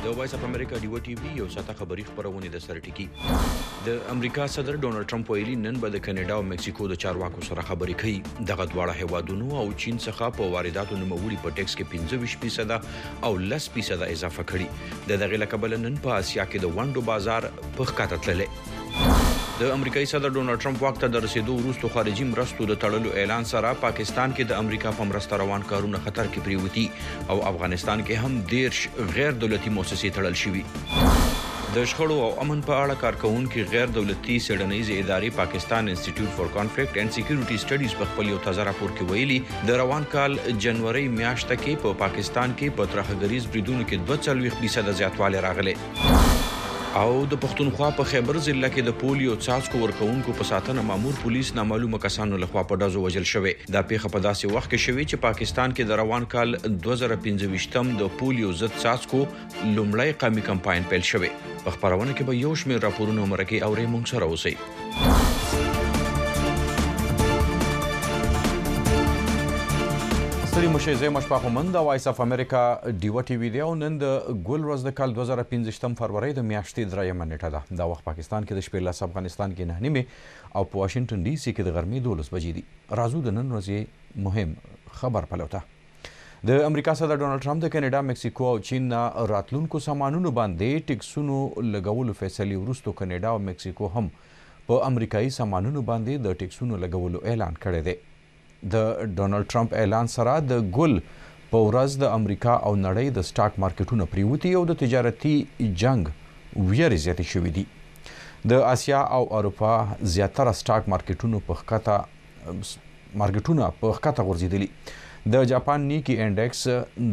د وایس اف امریکا ډیو ټي وی یو ساته خبري خبرونه د سر ټکی د امریکا صدر ډونالد ټرمپ ویلي نن به د کاناډا او مکسیکو د چارواکو سره خبري کوي دغه دواړه هیوادونو او چین څخه په وارداتو نوموړي په ټیکس کې 25% او 10% اضافه کړي د دغه لکبل نن په اسیا کې د وانډو بازار په ښکته تللی د امریکایي صدر ډونالد ټرمپ وخت د رسیدو وروسته خارجي مرستو د تړلو اعلان سره پاکستان کې د امریکا په مرسته روان کارونه خطر کې پریوتی او افغانستان کې هم 10 غیر دولتي مؤسسې تړل شوي د شخړو او امن په اړه کارکونکو غیر دولتي سړنیزې ادارې پاکستان انسټیټیوټ فور کانفلیکټ اینڈ سکیورټي سټډیز په خپل یو تازه راپور کې ویلي د روان کال جنوري میاشت کې په پاکستان کې په ترهګریز بریدونو کې 42% زیاتوالی راغلی او د پښتونخوا په خیبر ضلع کې د پولیو څاڅکو ورکوونکو په ساتنه مامور پولیس نامعلومه کسانو لخوا په ډزو وژل شوی دا پیښه په داسې وخت کې شوی چې پاکستان کې د روان کال 2015 د پولیو ضد څاڅکو لومړی قومي کمپاین پیل شوی په خبرونه کې به یو شمېر راپورونه مرکه او ریمونږ سره اوسئ ستړي مشه زه مشفاق مند د وایس اف امریکا ډیو ټي وی دی او نن د ګل ورځ د کال 2015 فروری د میاشتې درېمه نیټه ده دا وخت پاکستان کې د شپې لاس افغانستان کې 9 او په واشنگټن ډي سي کې د غرمې 12 بجې دي راځو د نن ورځې مهم خبر پلوته د امریکا صدر ډونالد ټرمپ د کاناډا مکسیکو او چین راتلونکو سامانونو باندې ټیکسونو لګولو فیصلې وروسته کاناډا او مکسیکو هم په امریکایي سامانونو باندې د ټیکسونو لګولو اعلان کړی دی د ډونالد ټرمپ اعلان سره د ګل په ورځ د امریکا او نړۍ د سټاک مارکیټونو پریوتی او د تجارتي جنگ ویرې زیاتې شوې دي د آسیا او اروپا زیاتره سټاک مارکیټونو په ښکته غورځېدلي د جاپان نیکی انډیکس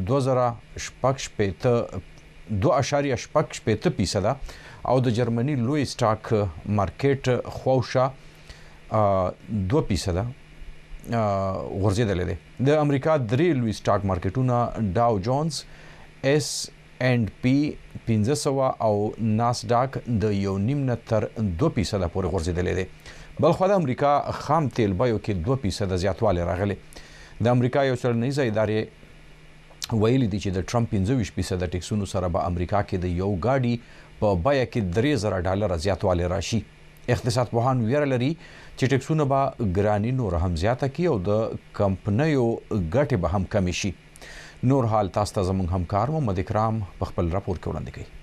2.8% او د جرمني لوی سټاک مارکیټ خواوشا 2% غورځېدلی دی د امریکا درې لوی سټاک مارکیټونه ډاو جونز اس اینڈ پی 1500 او ناسډاک د 1.5 تر 2% پورې غورځېدلی دی بلخو د امریکا خام تیل بیو کې 2% زیاتوالی راغلی د امریکا یو څېړنیزه ادارې ویلي دي چې د ټرمپ 25% ټیکسونو سره به امریکا کې د یو ګاډي په بیه کې $3,000 زیاتوالی راشي اقتصاد پوهان ویره لري چې ټیکسونه به ګراني نور هم زیاته کړي او د کمپنیو ګټې به هم کمې شي نور حال تاسو ته زموږ همکار محمد اکرام په خپل راپور کې وړاندې کوي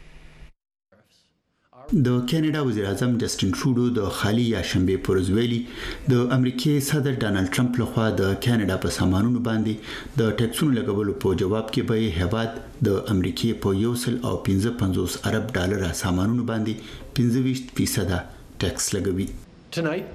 د کاناډا وزیر اعظم جسټین ټروډو د خالي یا شنبه پر ورځ ویلي د امریکای صدر ډونالد ټرمپ لخوا د کاناډا په سامانونو باندې د ټیکسونو لګولو په جواب کې به هیواد د امریکای په $1.55 ارب سامانونو باندې 25% ټیکس لګوي Tonight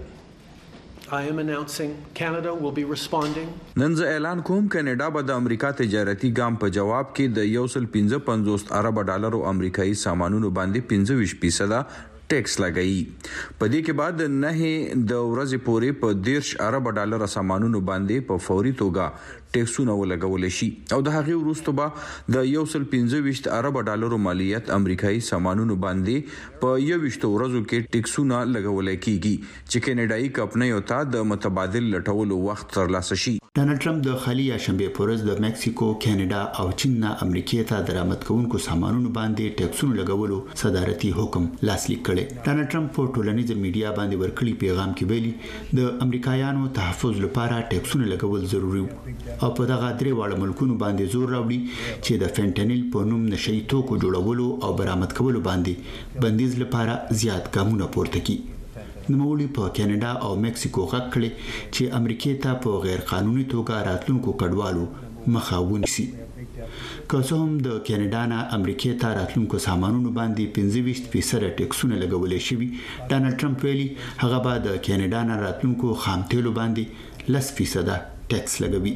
I am announcing Canada will be responding. نن زه اعلان کوم کاناډا به د امریکا تجارتي ګام په جواب کې د $1.55 ارب امریکایي سامانونو باندې 25% ټیکس لګایي په دې کې بعد نه د ورځې پورې په $10 ارب سامانونو باندې په فوري توګه ټیکسونه ولګول شي او د هغې وروسته به د $1.25 ارب مالیت امریکایي سامانونو باندې په 21 ورځو کې ټیکسونه لګول کیږي چې کاناډایي کمپنیو ته د متبادل لټولو وخت ترلاسه شي ډونالد ټرمپ د خالي یا شنبه پر ورځ د مکسیکو کاناډا او چین نه امریکای ته درآمد کوونکو سامانونو باندې ټیکسونه لګولو صدارتي حکم لاسلیک کړي ډونالد ټرمپ په ټولنیزه میډیا باندې ورکړي پیغام کې ویلي د امریکایانو تحفظ لپاره ټیکسونه لګول ضروري او په دغه درې واړه ملکونو باندې زور راوړي چې د فنټانیل په نوم نشئی توکو جوړولو او برآمد کولو باندې بندیز لپاره زیات ګامونه پورته کړي نوموړي په کاناډا او مکسیکو غږ کړي چې امریکای ته په غیر قانوني توګه راتلونکو کډوالو مخه ونیسي که څه هم د کاناډا نه امریکای ته راتلونکو سامانونو باندې 25% ټیکسونه لګولې شوي ډونالد ټرمپ ویلي هغه به د کاناډا نه راتلونکو خام تیلو باندې 10% ټیکس لګوي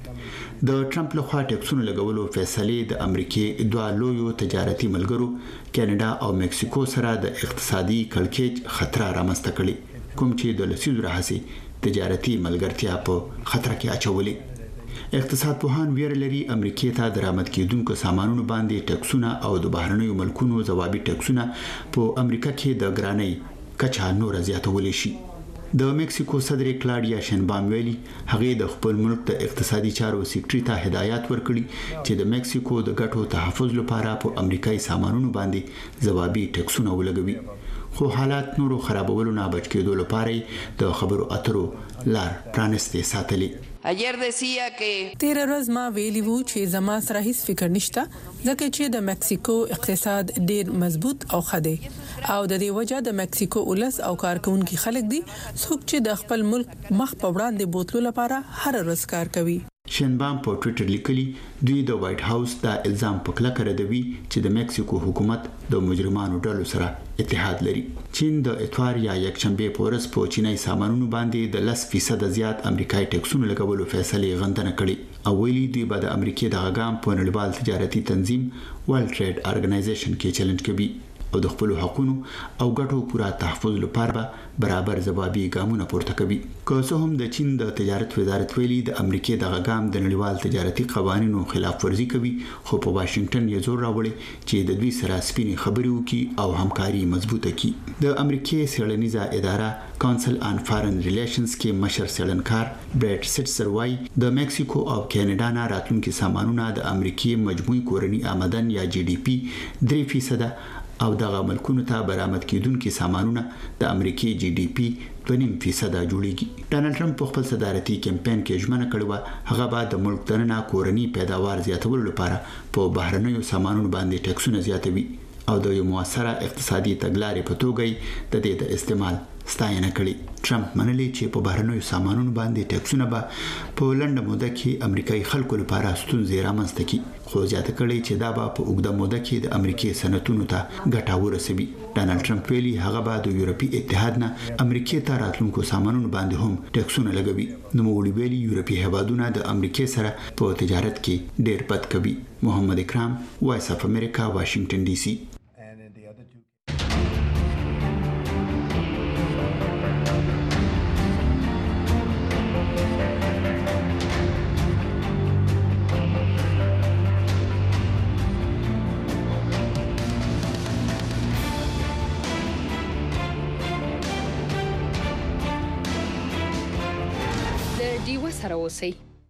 د ټرمپ لخوا ټیکسونو لګولو فیصلې د امریکای دوه لویو تجارتي ملګرو کاناډا او مکسیکو سره د اقتصادي کړکېچ خطر رامنځته کړي کوم چې د لسیزو راهیسې تجارتي ملګرتیا په خطر کې اچولې اقتصاد پوهان ویره لري امریکای ته درآمد کیدونکو سامانونو باندې ټیکسونه او د بهرنیو ملکونو ځوابي ټیکسونه په امریکا کې د ګرانۍ کچه نور زیاتولی شي د مکسیکو صدر کلاډیا شینبام ویلي هغه د خپل ملک د اقتصادي چارو سیکریټری ته هدایت ورکړي چې د مکسیکو د ګټو تحفظ لپاره په امریکایي سامانونو باندې ځوابي ټکسونه ولګوي خو حالات نورو خرابولو نه بچ کېدو لپاره د خبرو اترو لار پرانستې ساتلې. تیر ورځ ما ویلی وو چې زما سره هیڅ فکر نشته ځکه چې د مکسیکو اقتصاد ډیر مضبوط او خدي او د دې وجہ د مکسیکو ولس او کارکونکو خلک دي څوک چې د خپل ملک مخ په وړاندې بوتلو لپاره هر ورځ کار کوي. شینبام په ټوئیټر لیکلي دوی د وایټ هاوس دا الزام په کلکه ردوي چې د مکسیکو حکومت د مجرمانو ډلو سره اتحاد لري. چین د اتوار یا یکشنبه په ورځ په چینای سامانونو باندې د 10% زیات امریکایي ټکسونه لګولو فیصله غندنه کړې او ویلي دوی به د امریکای د غاګام په نړیوال تجارتي تنظیم ورلد ټریډ ارګنایزیشن کې چیلنج کوي او د خپل حقوقو او ګټو پورا تحفظ لپاره برابر ځوابي ګامونه پورته کوي. که څه هم د چین د تجارت وزارت ویلي د امریکای د غاګام د نړیوال تجارتي قوانینو خلاف ورزي کوي خو په واشنگټن یې زور راوړي چې د دوی سره سپینې خبرې وکړي او همکاري مضبوطه کړي. د امریکای څېړنیزه اداره کونسل آن فارن ریلیشنز کې مشر څېړنکار برټ سټسر وايي د مکسیکو او کینیډا نه راتلونکي سامانونه د امریکای مجموعي کورني آمدن یا جی ډي پی 3% او دغه ملکونو ته برآمد کیدونکو سامانونه د امریکای جی ډي پی 2.5% جوړیږي. ډانلډ ټرمپ په خپل صدارتي کمپاین کې ژمنه کړې و هغه به د ملک دننه کورني پیداوار زیاتولو لپاره په بهرنیو سامانونو باندې ټکسونه زیاتوي او د یو موثره اقتصادي تګلارې په توګه د دې د استعمال ستاینه کړې. ټرمپ منلي چې په بهرنیو سامانونو باندې ټکسونه به په لنډه موده کې امریکایي خلکو لپاره ستونزې رامنځته کړي خو زیاته کړي چې دا به په اوږده موده کې د امریکای صنعتونو ته ګټه ورسوي. ډانلډ ټرمپ ویلي هغه به د یورپی اتحاد نه امریکای ته راتلونکو سامانونو باندې هم ټکسونه لګوي. نو موږ ویلي یورپی هیوادونه د امریکای سره په تجارت کې ډېر بد کوي. محمد اکرام وایس اف امریکا واشنگټن ډي سي. سره اوسئ.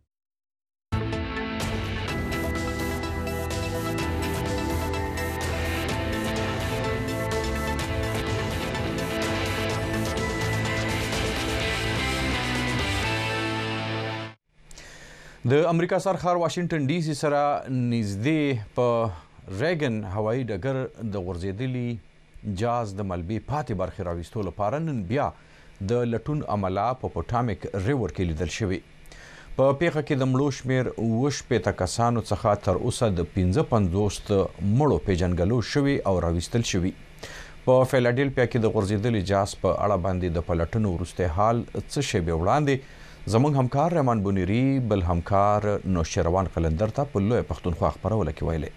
د امریکا سرخار واشنگټن ډي سي سره نږدې په ریګن هوایي ډګر د غورځېدلي جاز د ملبې پاتې برخې راویستو لپاره نن بیا د لټون عمله په پوټامیک ریور کې لیدل شوی. په پیښه کې د مړو شمیر 80 کسانو څخه تر اوسه د 55 مړو پیژنګلو شوی او راویستل شوی. په فیلاډلفیا کې د غورځېدلي جاز په اړه باندې د پلټنو وروسته حال څه شی به وړاندې زموږ همکار رحمان بونیری بل همکار نوشیروان قلندر ته په لوی پښتونخوا خبرونه کې ویلي.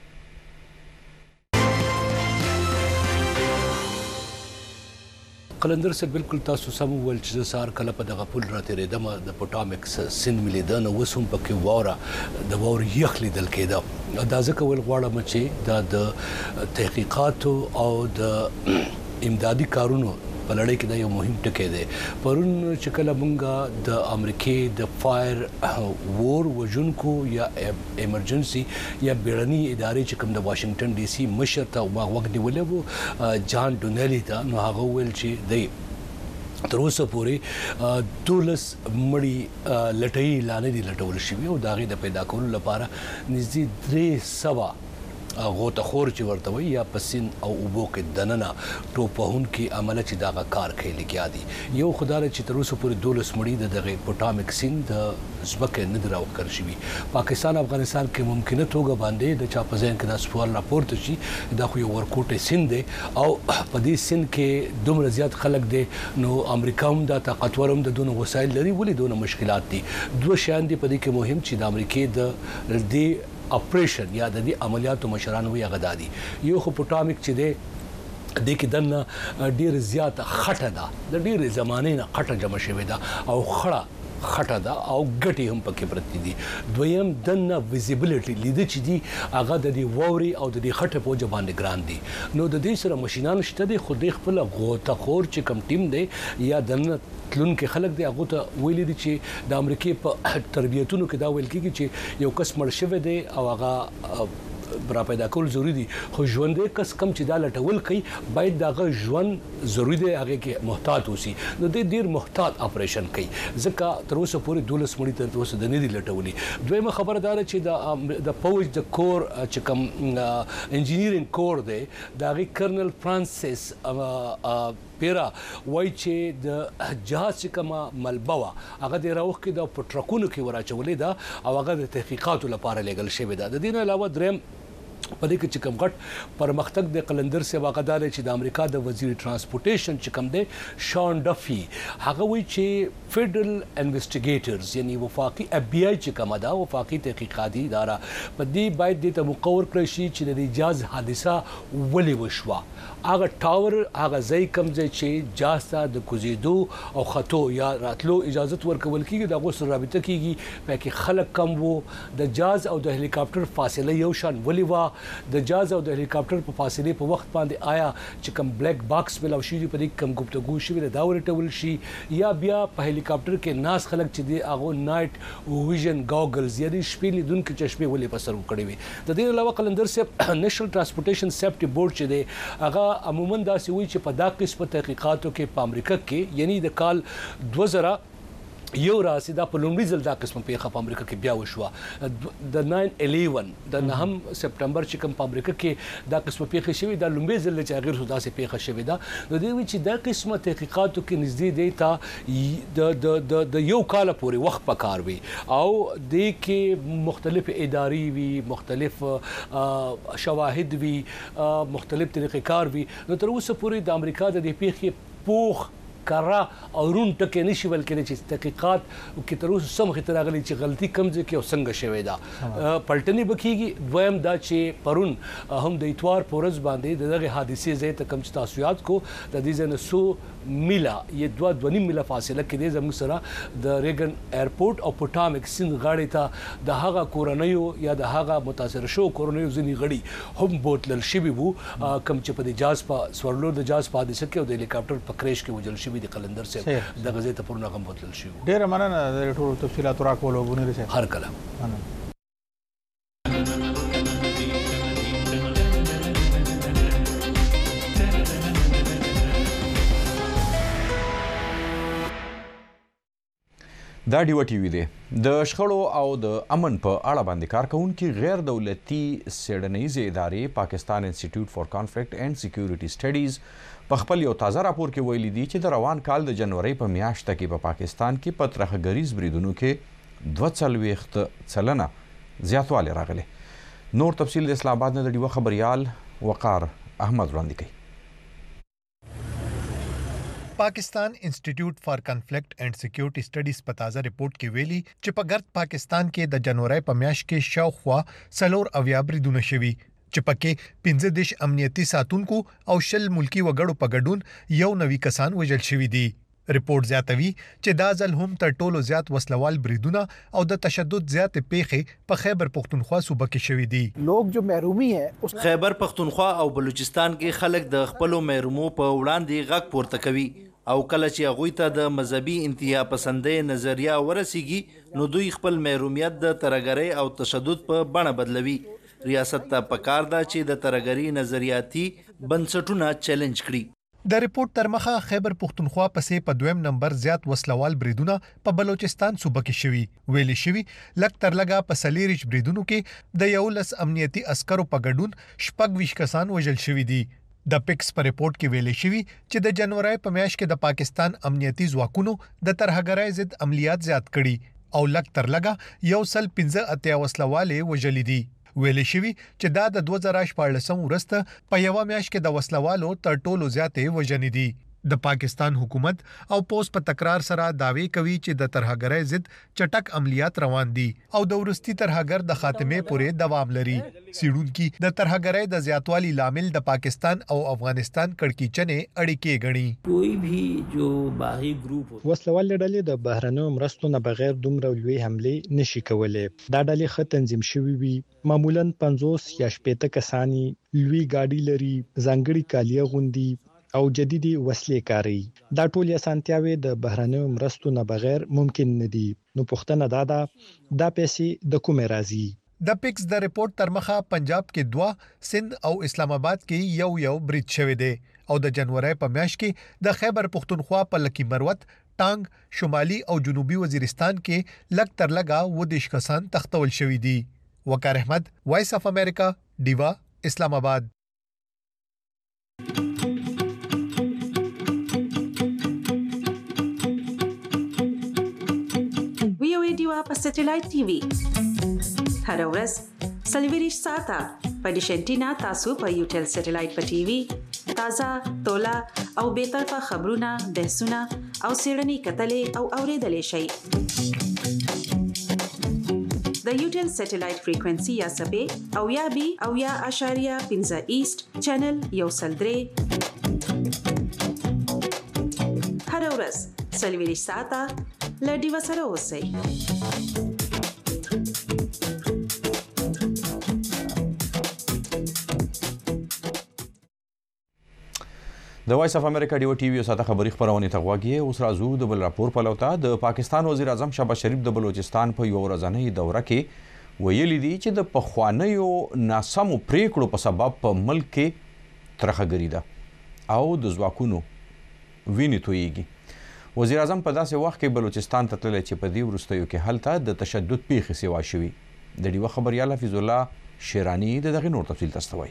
قلندر سره بالکل تاسو سم ول چې سار کله په دغه پول راتېریدم د پوټامیک سین ملیدنه وسوم پکې واره د وور یخ لیدل کېده. دا ځکه ول غواړم چې دا د تحقیقات او د امدادي کارونو په لړۍ کې دا یو مهم ټکی دی. پرون چې کله مونږه د امریکای د فایر وور وژونکو یا ایمرجنسي یا بیړني ادارې چې کوم د واشنگټن ډي سي مشر ته وغوښتل ولې جان ډونلی ته نو هغه ویل چې دی تر اوسه پورې 12 مړي لټۍ لانه دي لټول شوی او دا غي د پیدا کولو لپاره نږدې 300 غوته خور چې ورته وي یا پسین او اوبو کې دننه ټوپهون کې عمل چې دا کار کوي لګیا دي. یو خدای چې تر اوسه پورې 12 مړي د پوټامیک سین د ځمکې نه دراو کړ شوی. پاکستان افغانستان کې ممکنه توګه باندې د چا په ځین کې دا سوال راپورته شي دا خو یو ورکوټه سین دی او په دې سین کې دومره زیات خلک دي نو امریکا هم دا طاقتور هم د دونه وسایل لري ولې دونه مشکلات دي. دوه شیان دي په دې کې مهم چې د امریکای د دې اپریشن یا د دې عملیاتو مشران وی غدادي. یو خو پوټامیک چې دی د کې دنه ډیر زیات خټه ده د ډیر زمانه نه خټه جمع شوې ده او خړه خټه ده او ګټي هم پکې پرتی دي. دویم دنه visibility لید چې دي هغه د دې ووري او د دې خټه په جبان ګران دي. نو د دې سره ماشينان شته دي خو د خپل غوته خور چې کم ټیم دی یا دنه تلون کې خلک دی هغه ته ویل دي چې د امریکای په تربیتونو کې دا ویل کیږي چې یو کس مړ شوی دی او هغه برا پیدا کول ضروری دي خو ژوندې کس کم چې دا لټول کوي باید دغه ژوند ضروری دی هغه کې محتاط اوسي. نو د ډیر محتاط اپریشن کوي ځکه تر اوسه پورې 12 مړي تر اوسه د نه دي لټولي. دویمه خبردار چې د پوج د کور چې کم انجینیرینګ کور دی دغه کرنل فرانسیس پیرا وای چې د جهاز چې کومه ملبه وه هغه د راوخ کې د پټرکونو کې وراچولې ده او هغه د تحقیقاتو لپاره لېږل شوې ده. د دې نه علاوه دریم په دې کې چې کوم غټ پرمختګ د قلندر سے واقعدار چې د امریکا د وزیر ترانسپورټیشن چې کوم دی شان ډفي هغه وی چې فیډرل انویسټیګیټرز یعنی وفاقي اف بی آی چې کوم دا وفاقي تحقیقاتي اداره په دې باید د مقور کړی شي چې د جاز حادثه ولې وشوه. هغه ټاور هغه ځای کوم ځای چې جاز ته د کوزیدو او خطو یا راتلو اجازه ورکول کیږي د غوښ رابطه کیږي پکې خلک کم وو. د جاز او د هلیکاپټر فاصله یو شان ولې وا د جاز او د هلیکاپټر په فاصله په وخت باندې آیا چې کوم بلیک باکس ملاو شي په دې کوم گفتگو شي دا ورټول شي یا بیا په هلیکاپټر کې ناس خلک چې دی هغه نایټ ویژن گاگلز یعنی شپې لیدونکو چشمه ولې په سر وکړي وي. د دې علاوه قلندر سے نېشنل ترانسپورټیشن سیفټي بورډ چې دی هغه عموما داسې وی چې په دا قسم تحقیقاتو کې په امریکا کې یعنی د کال 2000 یو راسي دا په لومړي ځل دا قسم پیښه په امریکا کې بیا وشوه. د 9/11 د 9 سپټمبر چې کوم په امریکا کې دا قسم پیښه شوې دا لومړي ځل چې غیر خدا سي پیښه شوې ده. نو دوی چې دا قسمه تحقیقاتو کې نږدې دی تا د یو کال پورې وخت پکار وي او د کې مختلف اداري وي مختلف شواهد وي مختلف طریقې کار وي. نو تر اوسه پورې د امریکا د دې پیښې پوخ کرا او رون ټکه نشي ولکه چې تحقیقات کې تر اوسه سم خطر راغلي چې غلطي کمزې کې او څنګه شوې ده پلټنې بکیږي. دویم دا چې پرون هم د اتوار پورز باندې دغه حادثې زې ته کم تاسو یاد کو د دې ځنه 100 میله یې 2.5 میله فاصله کې د زموږ سره د ریګن ایرپورټ او پټامک سیند غاړې ته د هغه کورنیو یا د هغه متاثر شو کورنیو ځنی غړي هم بوتلل شوی وو کم چې په جاز په سورلو د جاز په حادثه کې او د هلیکاپټر په کریش کې وجل شوی د قلندر سے د غزې ته پرونه غم بوتل شي. ډېر مننه د ټولو تفصيلات راکول او بونیر سے هر کله دا ډیو ټي وی دی د شخړو او د امن په اړه باندې کارکونکي غیر دولتي سیډنیزې ادارې پاکستان انسټیټیوټ فار کانفلکټ اینڈ سکیورټي سټډیز په خپل یو تازه راپور کې ویلي دي چې د روان کال د جنوري په میاشت کې په پاکستان کې په ترهګریز بریدونو کې 42% زیاتوالی راغلی. نور تفصیل د اسلام آباد نه د ډیو خبريال وقار احمد وړاندې کوي. پاکستان انسټیټیوټ فار کانفلکټ اینڈ سکیورټي سټډیز په تازه ریپورت کې ویلي چې په ګرد پاکستان کې د جنوري په میاشت کې شاوخوا 4 بریدونه شوي چې پکې 15 امنیتي ساتونکو او 10 ملکی وګړو په ګډون یو نوي کسان وژل شوي دي. Report زیاتوي چې دا ځل هم تر ټولو زیات وسلوال بریدونه او د تشدد زیات پیښې په خیبر پختونخوا صوبه کې شوې دي. لوگ جو محرومی ہے خیبر پختونخوا او بلوچستان کې خلک د خپل محرومو په وړاندې غږ پورته کوي او کله چې هغوی ته د مذهبي انتها پسندۍ نظریه ورسیږي نو دوی خپل محرومیت د ترهګرۍ او تشدد په بڼه بدلوي. ریاست ته پکار ده چې د ترهګرۍ نظریاتي بنسټونه چیلنج کړي. د ریپورت تر مخه خیبر پختونخوا پسې په دویم نمبر زیات وسلوال بریدونه په بلوچستان صوبه کې شوي. ویلي شوي لک تر لګه په سلیریچ بریدونو کې د 11 امنیتي عسکرو په ګډون 26 کسان وژل شوي دي. د پکس په ریپورت کې ویلي شوي چې د جنوري په میاشت کې د پاکستان امنیتي ځواکونو د ترهګرۍ ضد عملیات زیات کړي او لک تر لګه 115 وسلوالې وژلې دي. ویلي شوي چې دا د 2014 ورسته په یو میاشت کې د وسلوالو تر ټولو زیاتې وژنې دي. د پاکستان حکومت او پوس په تکرار سره داوی کوي چې د ترهګرۍ ضد چټک عملیات روان دي او د ورستي ترهګر د خاتمه پورې دوام لري. سیډونکو د ترهګرۍ د زیاتوالي لامل د پاکستان او افغانستان کړکېچنې اړیکې غني. کوئی بھی جو باغی گروپ وسلوال ډلې د بهرنیو مرستو نه بغیر دومره لوی حمله نشي کولای. دا ډلې ښه تنظیم شوي وي، معمولاً 50 یا 60 کسانی، لوی گاډي لري، ځانګړي کالیه غوندي او جديدي وسلې کاروي. دا ټول اسانتیاوي د بهرنیو مرستو نه بغیر ممکن نه دي. نو پوښتنه دا پیسې د کومه راځي؟ د پکس د ریپورت تر مخه پنجاب کې 2، سند او اسلام آباد کې یو برید شوی دی او د جنوري په میاشت کې د خیبر پختونخوا په لکی مروت، ټانګ، شمالي او جنوبي وزیرستان کې لګ تر لګا ودیش کسان تختول شوی دي. وقار احمد، وایس اف امریکا، ډیوا، اسلام آباد. ډیوا په سټلایټ ټي وي هر ورځ سلویریش ساته په ډیشنټینا تاسو په یوټل سټلایټ په ټي وي تازه تولا او به طرفه خبرونه، بحثونه او سیړنی کتلې او اوریدلې شي. د یوټل سټلایټ فریکوئنسي یا سبې او یا بي او یا اشاریه 15 ایست چینل یو سلدري هر ورځ سلویریش ساته لډي وسره اوسئ. د وایس اف امریکا ډیو ټي وي ساته خبري خبرونه ته غواګي. اوس راځو د بل راپور په لوتا. د پاکستان وزیر اعظم شهباز شریف د بلوچستان په یو ورځنۍ دوره کې ویلي دي چې د پخوانیو ناسمو پریکړو په سبب په ملک کې ترهګري ده او د ځواکونو وینې تویږي. وزیر اعظم په داسې وخت کې بلوچستان ته تللی چې په دې وروستیو کې هلته د تشدد پیښې سیوا شوي. د ډیوه خبریال حفیظ الله شیرانی د دغه نور تفصیل تستوي.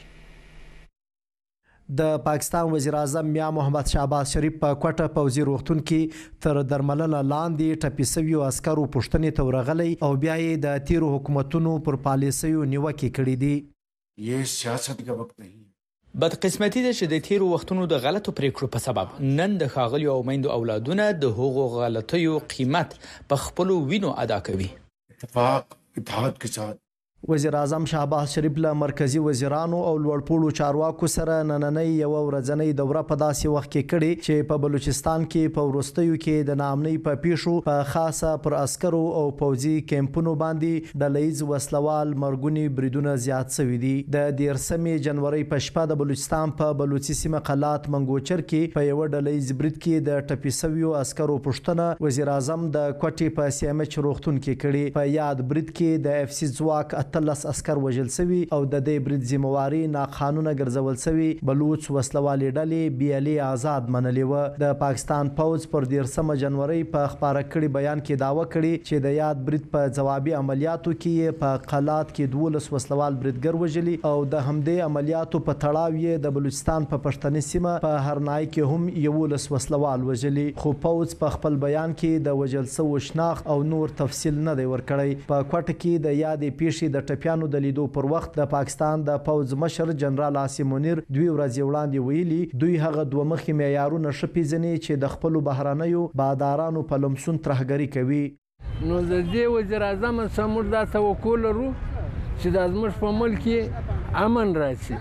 د پاکستان وزیر اعظم میا محمد شهباز شریف په کوټه پوزي روغتون کې تر درملنه لاندې ټپي سویو عسکرو پښتنې ته ورغلی او بیا یې د تیرو حکومتونو پر پالیسیو نیوکې کړې دي. یہ سیاست کا وقت نہیں. بدقسمتي ده چې د تیرو وختونو د غلطو پریکړو په سبب نن د ښاغلیو او میندو اولادونه د هغو غلطیو قیمت په خپلو وینو ادا کوي. اتفاق اتحاد کے ساتھ وزیر اعظم شهباز شریف له مرکزی وزیرانو او لوړپوړو چارواکو سره نننۍ یو ورځنۍ دوره په داسې وخت کې کړې چې په بلوچستان کې په ورستیو کې د نامنۍ په پیښو په خاصه پر عسکرو او پوځي کیمپونو باندې ډلهیز وسلوال مرګونی بریدونه زیات شوي دي. د 13 جنوري په شپه د بلوچستان په بلوچي سیمه قلات منګوچر کې په یو ډلهیز برید کې د ټپي شویو عسکرو پښتنه وزیر اعظم د کوټې په سیمه روغتون کې کړې. په یاد برید کې د اف سی ځواک 13 عسكر وژل شوي او د دې برید ذمہواری ناقانونه ګرځول شوي بلوچ وسلوالې ډلې بیالي آزاد منلې و. د پاکستان پوځ پر 13 جنوري په خبره کړي بیان کې داوا کړي چې د یاد برید په جوابي عملیاتو کې په قلات کې 12 وسلوال بریدګر وژلي او د همدې عملیاتو په تړاو یې د بلوچستان په پښتني سیمه په هرنای کې هم 11 وسلوال وژلي. خو پوځ په خپل بیان کې د وژل شوو شناخت او نور تفصیل نه دی ورکړی. په کوټه کې د یادې پیښې د ټپیانو د لیدو پر وخت د پاکستان د پوځ مشر جنرال عاصم منیر 2 ورځې وړاندې ویلي دوی هغه دوه مخي معیارونه شپېزني چې د خپل بهرانیو بادارانو په لمسون ترهګری کوي. نو د دې وزیر اعظم سمور دا توکل ورو چې د ازمش په ملک امن راشي.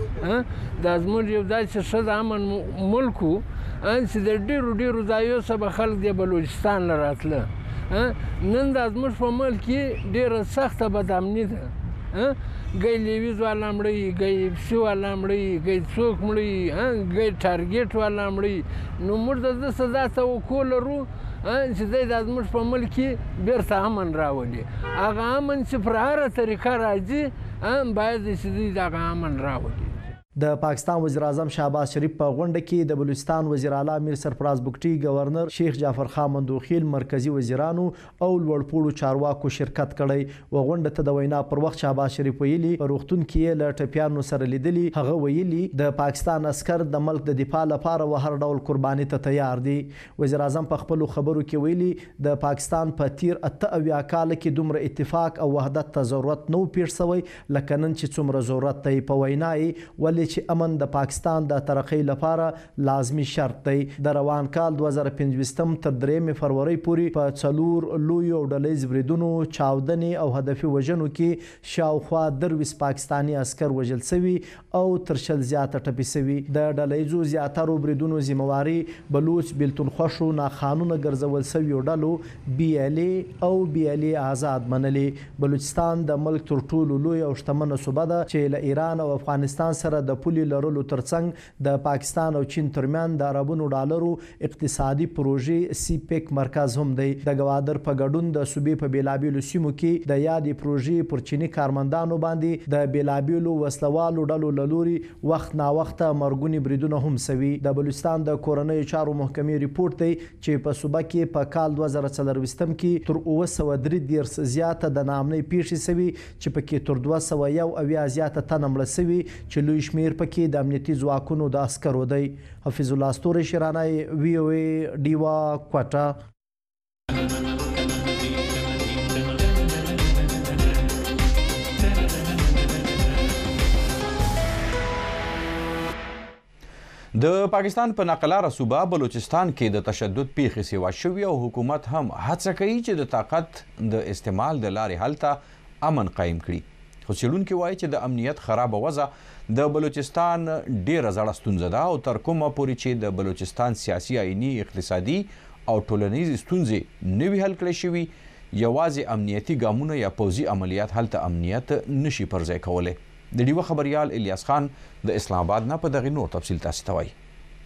د ازمش یو داسې شد امن ملکو چې د ډیرو ځایو سبا خلک د بلوچستان راتله. نن د ازمش په ملک کې ډیره سخته بدامني ده. گئی لیویز والا مړی، گئی پسی والا مړی، گئی څوک مړی، گئی ټارګیټ والا مړی. نو موږ د ده څه دا توکل لرو چې دی دا زموږ په ملک کې بیرته امن راولي. هغه امن چې پر هره طریقه راځي باید چې دوی دغه امن راولي. د پاکستان وزیر اعظم شهباز شریف په غونډه کې د بلوچستان وزیر اعلی امیر سرفراز بګټي، گورنر شیخ جعفر خان مندوخیل، مرکزی وزیرانو او لوړپوړو چارواکو شرکت کړی. و غونډه ته د وینا پر وخت شهباز شریف ویلي په روغتون کې له ټپیانو سره لیدلی. هغه ویلي د پاکستان عسكر د ملک د دفاع لپاره و هر ډول قرباني ته تیار دي. وزیر اعظم په خپل خبرو کې ویلي د پاکستان په تیر 88 کال کې دومره اتفاق او وحدت ته ضرورت نو پیښ شوی لکه نن چې څومره ضرورت دی. په وینای ولې چې امن د پاکستان د ترقۍ لپاره لازمی شرط دی. د روان کال 2015 تر 3 فروری پورې په 4 لوی او ډلهیز بریدونو، چاودنې او هدفي وژنو کې شاوخوا 23 پاکستانی عسكر وژل شوي او تر 100 زیاته ټپي شوي. د ډلهیزو زیاترو بریدونو ذمہواري بلوچ بیلتون خوشو ناقانونه ګرځول شویو ډلو BLA او BLA آزاد منلې. بلوچستان د ملک تر ټولو لوی او شتمنه صوبه ده چې له ایران او افغانستان سره د پولې لرلو ترڅنګ د پاکستان او چین ترمن د عربونو ډالرو اقتصادي پروژې CPEC مرکز هم دی. د ګوادر په ګډون د صوبې په بیلابیلو سیمو کې د یادې پروژې پر چینی کارمندانو باندې د بیلابیلو وسلوالو ډلو لوري وخت نا وخت مرګونی بریدونه هم سوي. د بلوچستان د کورنۍ چارو محکمې ریپورت دی چې په صوبه کې په کال 2024 کې تر 933 زیاته د نامنۍ پیښې سوي چې پکې تر 201 زیاته تنه مړه سوي چې لوی شمیر پکې د امنیتي ځواکونو د عسکرو دی. حفیظ الله ستوري شیرانای VOA ډیوا کوټا. د پاکستان په ناقلاره صوبه بلوچستان کې د تشدد پیښې سیوا شوی او حکومت هم هڅه کوي چې د طاقت د استعمال د لارې حل ته امن قایم کړي. خو څېړونکي وایي چې د امنیت خرابه وضع د بلوچستان ډېره زړه ستونزه ده او تر کومه پورې چې د بلوچستان سیاسي، آئیني، اقتصادي او ټولنیزې ستونزې نه وي حل کړی شوي، یوازې امنیتي ګامونه یا پوځي عملیات هلته امنیت نشي پر ځای کولی. د ډیوه خبريال الیاس خان د اسلام آباد نه په دغه نور تفصیل تاسو ته وایي.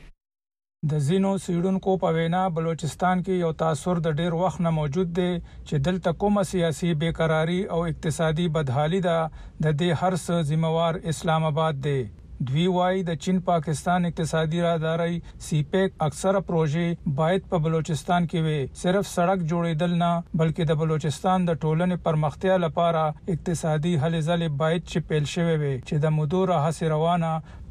د زینو سیډونکو په وینا بلوچستان کې یو تاثر د ډیر وخت نه موجود دی چې دلته کومه سیاسي بیقراری او اقتصادي بدحالي ده د دې هر څه ذمہوار اسلام آباد دی. دوی وايي د چین پاکستان اقتصادي راهداري CPEC اکثره پروژې باید په بلوچستان کې وي. صرف سړک جوړېدل نه بلکې د بلوچستان د ټولنې پرمختیا لپاره اقتصادي هلې ځلې باید چې پیل شوي وي چې د مودو راهیسې روانه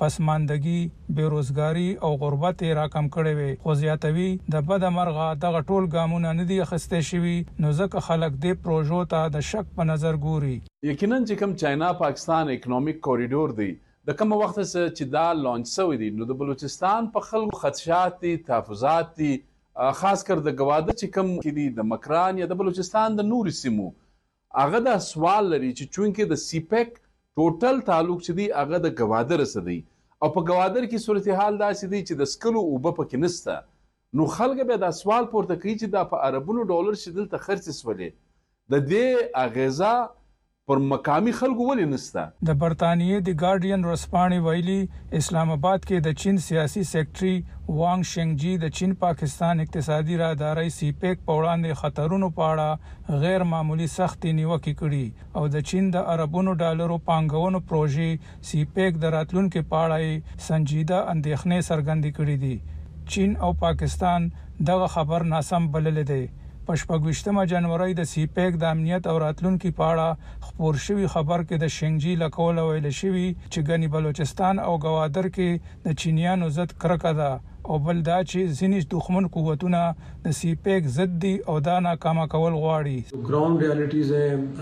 پسماندګي، بیروزګاری او غربت راکم کړي وي. خو زیاتوي د بد مرغه دغه ټول ګامونه نه دي اخیستل شوي، نو ځکه خلک دې پروژو ته د شک په نظر ګوري. یقینا چې کوم چاینا پاکستان اکونومیک کوریډور دی د کوم وخت چې دا لانچ شوی دی نو د بلوچستان په خلکو خدشات دي، تحفظات دي، خاص کر د ګواده چې کوم کې دي د مکران یا د بلوچستان د نوري سیمو هغه د سوال لري چې چونکه د CPEC ټوټل تعلق چې دی هغه د ګواده رسېدي او په ګوادر کې صورتحال داسې دی چې د سکلو اوبه پکې نشته، نو خلک به دا سوال پورته کوي چې دا په عربونو ډالر چې دلته خرڅ سولې د دې اغیزه پر مقامی خلکو ولې نشته. د برتانیې د ګارډین ورسپانې ویلي اسلام آباد کې د چین سیاسي سیکرټري وانګ شینګجی د چین پاکستان اقتصادي راهداري CPEC په وړاندې خطرونو په اړه غیر معمولی سختي نیوکه کړې او د چین د عربونو ډالرو پانګونو پروژې CPEC د راتلونکو په اړه سنجیده اندېښنې څرګندې کړې دي. چین او پاکستان دغه خبر ناسم بلل دي. په 28 جنوري د CPEC د امنیت او راتلونکو په اړه خبر شوی خبر کې د شینګجی لکول ویل شوی چې غنی بلوچستان او ګوادر کې د چینیانو ضد کرکه ده او بل دا چې ځینې دښمن قوتونه د CPEC ضد دي او دا ناکامه کول غواړي. ګراوند ریالټیز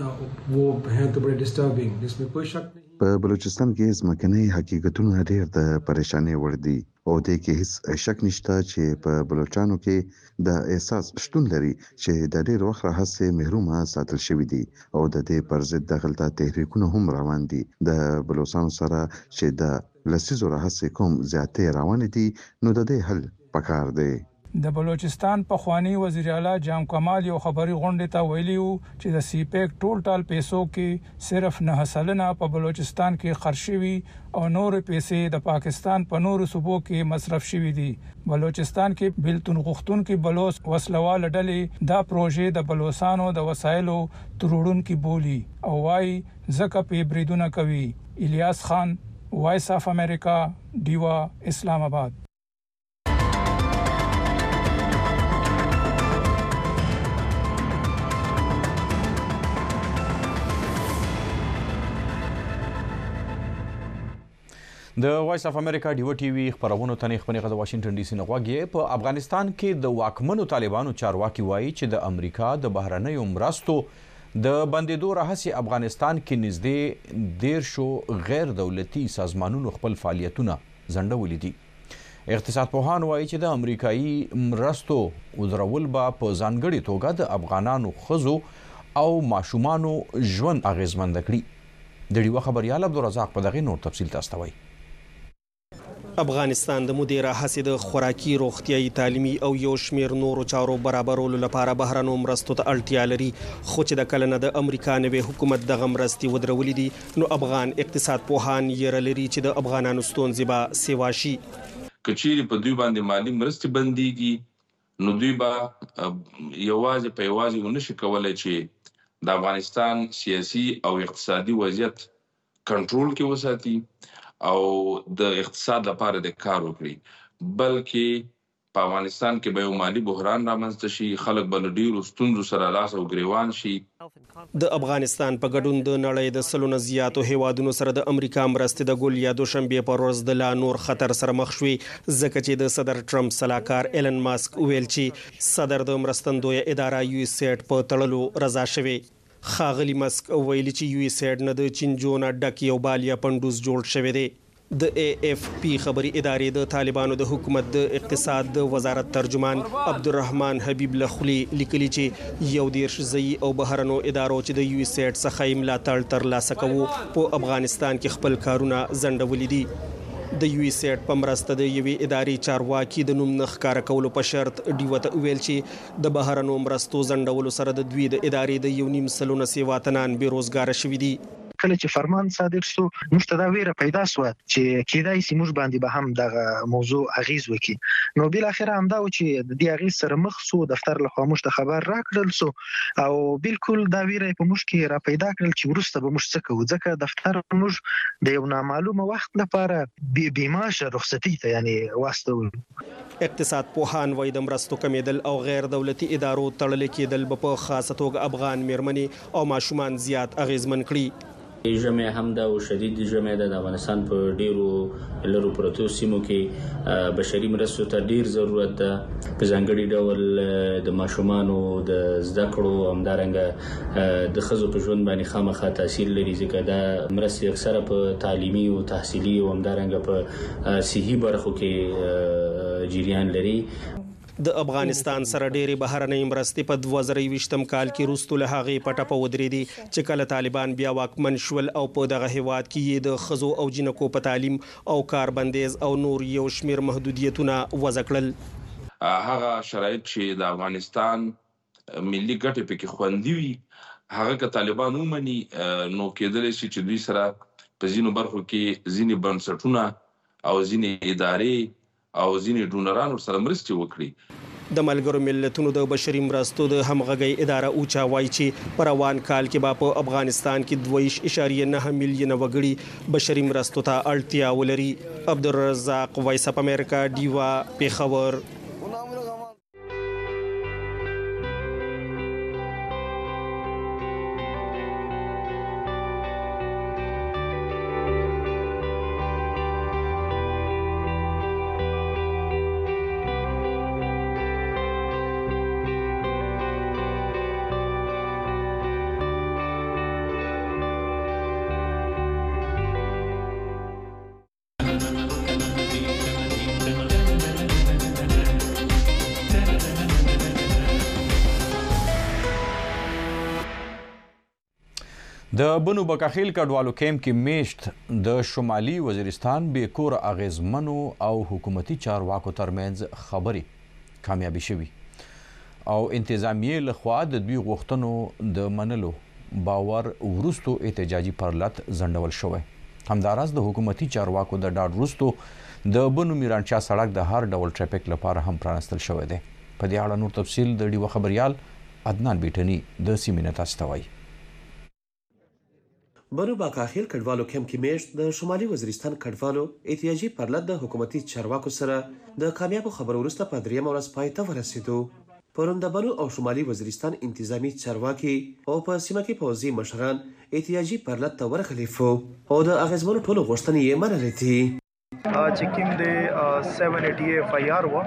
وہ ہیں تو بڑے ډسټربینګ، اس میں کوئی شک نہیں. په بلوچستان کې ځمکني حقیقتونه ډېر د پریشانۍ وړ دي او د کې هیڅ شک نشته چې په بلوچستانو کې د احساس شتون لري چې د ډېر وخت راهیسې محرومه ساتل شوی دي او د دې پر ضد دغلطه تحریکونه هم روان دي. د بلوچستان سره چې د لسیزو راهیسې کوم زیاتې روان دي نو د دې حل پکار دی. د بلوچستان په خوانی وزیر اعلی جام کمال یو خبري غونډه ته ویلی وو چې د CPEC ټول پیسو کې صرف 9% په بلوچستان کې خرج شوي او نور پیسې د پاکستان په نورو صوبو کې مصرف شوي دي. بلوچستان کې بیلتون غختون کې بلوچ وسلوال ډلې دا پروژې د بلوچستانو د وسایلو تروړون کې بولی او وايي ځکه په بریدونه کوي. الیاس خان، وایس اف امریکا، ډیوا، اسلام آباد. د وایس اف امریکا ډیو ټي وي خبرونه ته خبرونه د واشنگټن ډي سي نه غواګي. په افغانستان کې د واکمنو طالبانو چارواکي وایي چې د امریکا د بهرنیو مرستو د بندیدو راهسې افغانستان کې نږدې 10 غیر دولتي سازمانونو خپل فعالیتونه ځنډولي دي. اقتصاد پوهان وایي چې د امریکایي مرستو ودرول به په ځانګړې توګه د افغانانو ښځو او ماشومانو ژوند اغیزمند کړي. د ډیوه خبریال عبدالرزاق په دغه نور تفصیل تاسو ته وایي. افغانستان د مودې راهیسې د خوراکي، روغتیايي، تعلیمي او یو شمېر نورو چارو برابرولو لپاره بهرنیو مرستو ته اړتیا لري، خو چې د کله نه د امریکا نوی حکومت دغه مرستې ودرولې دي، نو افغان اقتصاد پوهان یې لري چې د افغانانو ستونزې به سیوا شي. که چیرې په دوی باندې مالي مرستې بندېږي نو دوی به یوازې ونشي کولی چې د افغانستان سیاسي او اقتصادي وضعیت کنټرول کې وساتي او د اقتصاد لپاره د کار وکړي، بلکې په افغانستان کې به یو مالي بحران رامنځته شي، خلک به له ډیرو ستونزو سره لاس او ګریوان شي. د افغانستان په ګډون د نړۍ د 100 نه زیاتو هیوادونو سره د امریکا مرستې د ګول یا دوشنبه پر ورځ د لا نور خطر سره مخ شوي، ځکه چې د صدر ټرمپ سلاکار ایلن ماسک ویل چې صدر د مرستندوی اداره یو اس ایډ په تړلو رضا شوی. خاغلی ماسک ویلي چې یو اس ایډ نه د چینجونه ډک یو بالیا پندوز جوړ شوی دی. د اے اف پی خبري ادارې د طالبانو د حکومت د اقتصاد د وزارت ترجمان عبدالرحمن حبیب لخلی لیکلي چې یو 10 ځایي او بهرنو ادارو چې د یو اس ایډ څخه ملاتړ ترلاسه کوي په افغانستان کې خپل کارونه ځنډولي دي. د یو اس ایډ په مرسته د یوې ادارې چارواکي د نوم نه ښکاره کولو په شرط ډیوه ته ویل چې د بهرنو مرستو ځنډولو سره د دوی د ادارې د 1.5 سلنه سیواتنان بیروزګار شوي دي. کله چې فرمان صادر شو موږ ته دا ویره پیدا سو چې کېدای شي موږ باندې به هم دغه موضوع اغیز وکړي، نو بل اخر هم دا و چې د دې اغیز سره مخ سو دفتر له خاموش ته خبر راکړل سو او بالکل دا ویره په موږ کې را پیدا کړل چې ورسته به موږ څه کوو، ځکه دفتر موږ د یو نامعلومه وخت لپاره بیماشه رخصتي ته یعنی واسطه. اقتصاد پوهان وایي د مرستو کمیدل او غیر دولتي ادارو تړل کېدل به په خاصه توګه افغان میرمنې او ماشومان زیات اغیزمن کړي. ژمي هم دا او شدید ژمي د افغانستان په ډیرو لرو پروتو سیمو کې بشري مرستو ته ډیر ضرورت ده، په ځانګړي ډول د ماشومانو د زده کړو همدارنګه د ښځو په ژوند باندې خامخا تاثیر لري، ځکه دا مرستې اکثره په تعلیمي او تحصیلي او همدارنګه په صحي برخو کې جریان لري. د افغانستان سره ډېری بهرنۍ مرستې په 2020م کال کې وروسته له هغې په ټپه ودرېدې چې کله طالبان بیا واکمن شول او په دغه هیواد کې یې د ښځو او جنکو په تعلیم او کار بندیز او نور یو شمېر محدودیتونه وضع کړل. هغه شرایط چې د افغانستان ملي ګټې پکې خوندي وي هغه که طالبان ومني نو کېدلی شي چې دوی سره په ځینو برخو کې ځینې بنسټونه او ځینې ادارې او ځینې ډونرانو سره مرستې وکړي. د ملګرو ملتونو د بشري مرستو د همغږۍ اداره اوچا وایي چې په روان کال کې به په افغانستان کې 2.9 میلیونه وګړي بشري مرستو ته اړتیا ولري. عبدالرزاق وایس اپ امریکا ډیوا پیښور. د بنو بکاخیل کډوالو کیمپ کې میشت د شمالي وزیرستان بې کوره اغیزمنو او حکومتي چارواکو ترمنځ خبرې کامیابي شوي او انتظامیې لخوا د دوی غوښتنو د منلو باور وروستو احتجاجي پرلط ځنډول شوی. همداراز د حکومتي چارواکو د ډاډ وروستو د بنو میرانشاه سړک د هر ډول ټریفیک لپاره هم پرانستل شوی دی. په دې اړه نور تفصیل د ډیوه خبریال عدنان بیټني د سیمې نه تاسو ته وایي. بنو باکاخیل کډوالو کیمپ کې میشت د شمالي وزیرستان کډوالو احتیاجي پرلط د حکومتي چارواکو سره د کامیابو خبرو وروسته په 3 ورځ پای ته ورسېدو. پرون د بنو او شمالي وزیرستان انتظامی چارواکي او په سیمه کې پوځي مشران احتیاجي پرلط ته ورغلي وو او د اغیزمنو ټولو غوښتنې یې منلې دي. چې کوم د 780 FIR و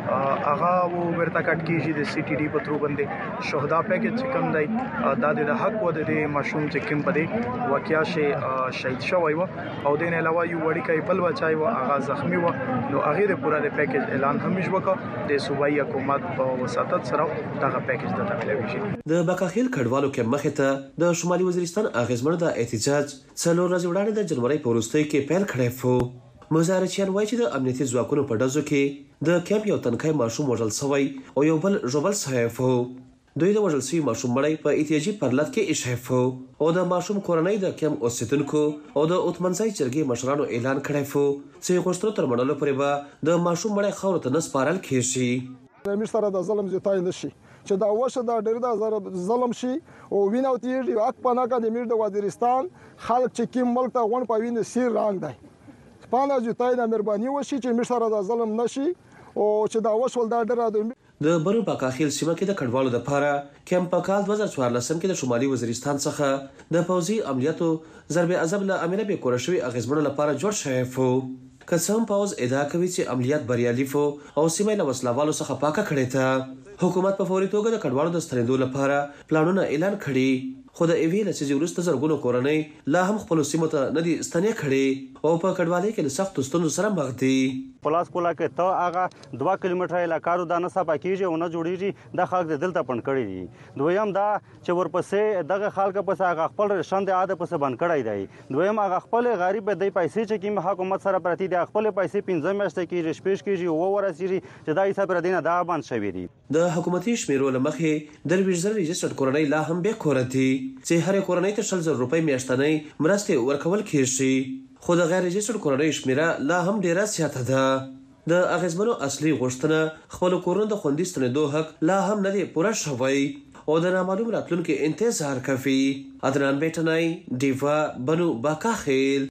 هغه ورته کټ کیږي د CTD په ترو باندې شهدا پیکج چې کوم دی د حق و د مشوم چې کوم پدې واقعیا شهید شوی و او د نه علاوه یو وړي کوي بل بچای و هغه زخمی و نو هغه د پوره د پیکج اعلان هم وکړ د صوبایي حکومت په وساتت سره دغه پیکج د تملوي شي. د بکاخیل کډوالو کې مخه ته د شمالي وزیرستان اغیزمن د احتجاج څلور ورځې وړاندې د جنوري په وروستۍ کې پیل کړی و. مزارچیان وایي چې د امنیتي ځواکونو په ډزو کې د کیمپ یو تنکای ماشوم وژل شوی او یو بل ژوبل شوی و. دوی د وژل شوي ماشوم مړی په احتیاجي پرلط کې ایښی و او د ماشوم کورنۍ د کیمپ اوسیدونکو او د اوتمنځای جرګې مشرانو اعلان کړی و چې غوښتنو تر منلو پورې به د ماشوم مړی خاورو ته نه سپارل کېږي. امیر سره د ظلم زیاتای نشي چې دا وشه دا ډېر د ظلم شي او وینو تیږي حق پناکه د امیر د وزیرستان خلک چې کوم ملک ته غون په وینې سیر رنګ دی پانا زیاتای د مهرباني وشي چې امیر سره د ظلم نشي او چې دا وشول دا ډېر د برو بکاخیل سیمه کې د کډوالو لپاره کیمپ په کال 2014 کې د شمالي وزیرستان څخه د پوځي عملیاتو ضرب عذاب له امیر به کور شوی اغیزمنو لپاره جوړ شوی و. قسم پاوز ادعا کوي چې عملیات بریالي وو او سیمه له وسلوالو څخه پاکه کړې ده. حکومت په فوري توګه د کډوالو د ستنېدو لپاره پلانونه اعلان کړي خو د ایوی لسیزې وروسته زرګونو کورنۍ لا هم خپل سیمو ته نه دي ستنې کړي او په کډوالۍ کې له سختو ستونزو سره مخ دي. پلاس کولا کې ته هغه 2 کیلومتره علاقارو دا نه صفه کیږي او نه جوړیږي د خلک د دلته پڼ کړی دي. دویم دا چې ورپسې دغه خلک پسې هغه خپل شند عادت پسې بند کړی دی. دویم هغه خپل غریب دی پیسې چې کوم حکومت سره پرتی دی خپل پیسې 15 میاشتې کېږي شپږ کېږي او ورسېږي چې دا حساب ردینه دا بند شوی دی. د حکومتي شمیرو لمخې د 20,000 رجسټرډ کورنۍ لا هم به کور دي چې هر کورنۍ ته 100,000 روپۍ میاشتنۍ مرستې ورکول کېږي خو د غیر رجسټرډ کورنۍ شمیره لا هم ډیره زیاته ده. د اغیزمنو اصلي غوښتنه خپل کورونو د خوندي ستنېدو حق لا هم نه دی پوره شوی او د نامعلوم راتلونکي انتظار کوي. عدنان بیٹنای دیوا بنو بکاخیل.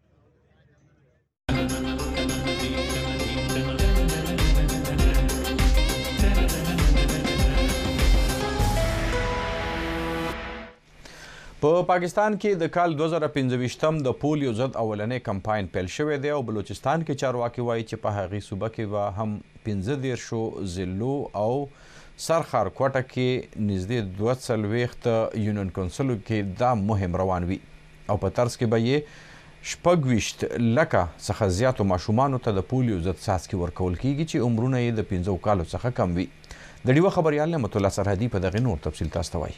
په پاکستان کې د کال 2015 د پولیو ضد اولنې کمپاین پیل شوی دی او بلوچستان کې چارواکي وایي چې په هغې صوبه کې به هم 15 ضلعو او سرخار کوټه کې نږدې 42 یونین کونسلو کې دا مهم روان وي او په طرز کې به یې 26 لکه څخه زیاتو ماشومانو ته د پولیو ضد څاڅکي ورکول کیږي چې عمرونه یې د 15 کالو څخه کم وي. د ډیوه خبریال نعمت الله سرحدي په دغه نور تفصیل تاسو ته وایي.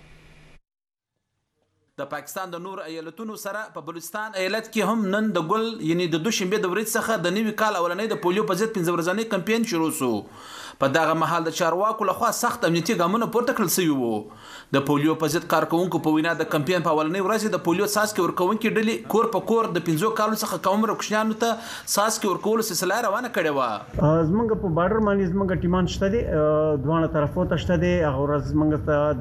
د پاکستان د نور ایالتونو سره په بلوچستان ایالت کې هم نن د ګل یعنی د دوشنبه د ورځ څخه د نوي کال اولنۍ د پولیو په ضد 15 ورځنی کمپاین شروع شو. په دغه مهال د چارواکو لخوا سخت امنیتي ګامونه پورته کړل شوي وو. د پولیو په ضد کارکونکو په وینا د کمپاین په اولنۍ ورځ د پولیو څاڅکي ورکوونکي ډلې کور په کور د 15 کالو څخه کم عمر کوچنیانو ته څاڅکي ورکولو سلسله روانه کړې وه. زمونږ په بارډر باندې زمونږ ټیمان شته دي دوه طرفو ته شته دي. هغه ورځ زمونږ ته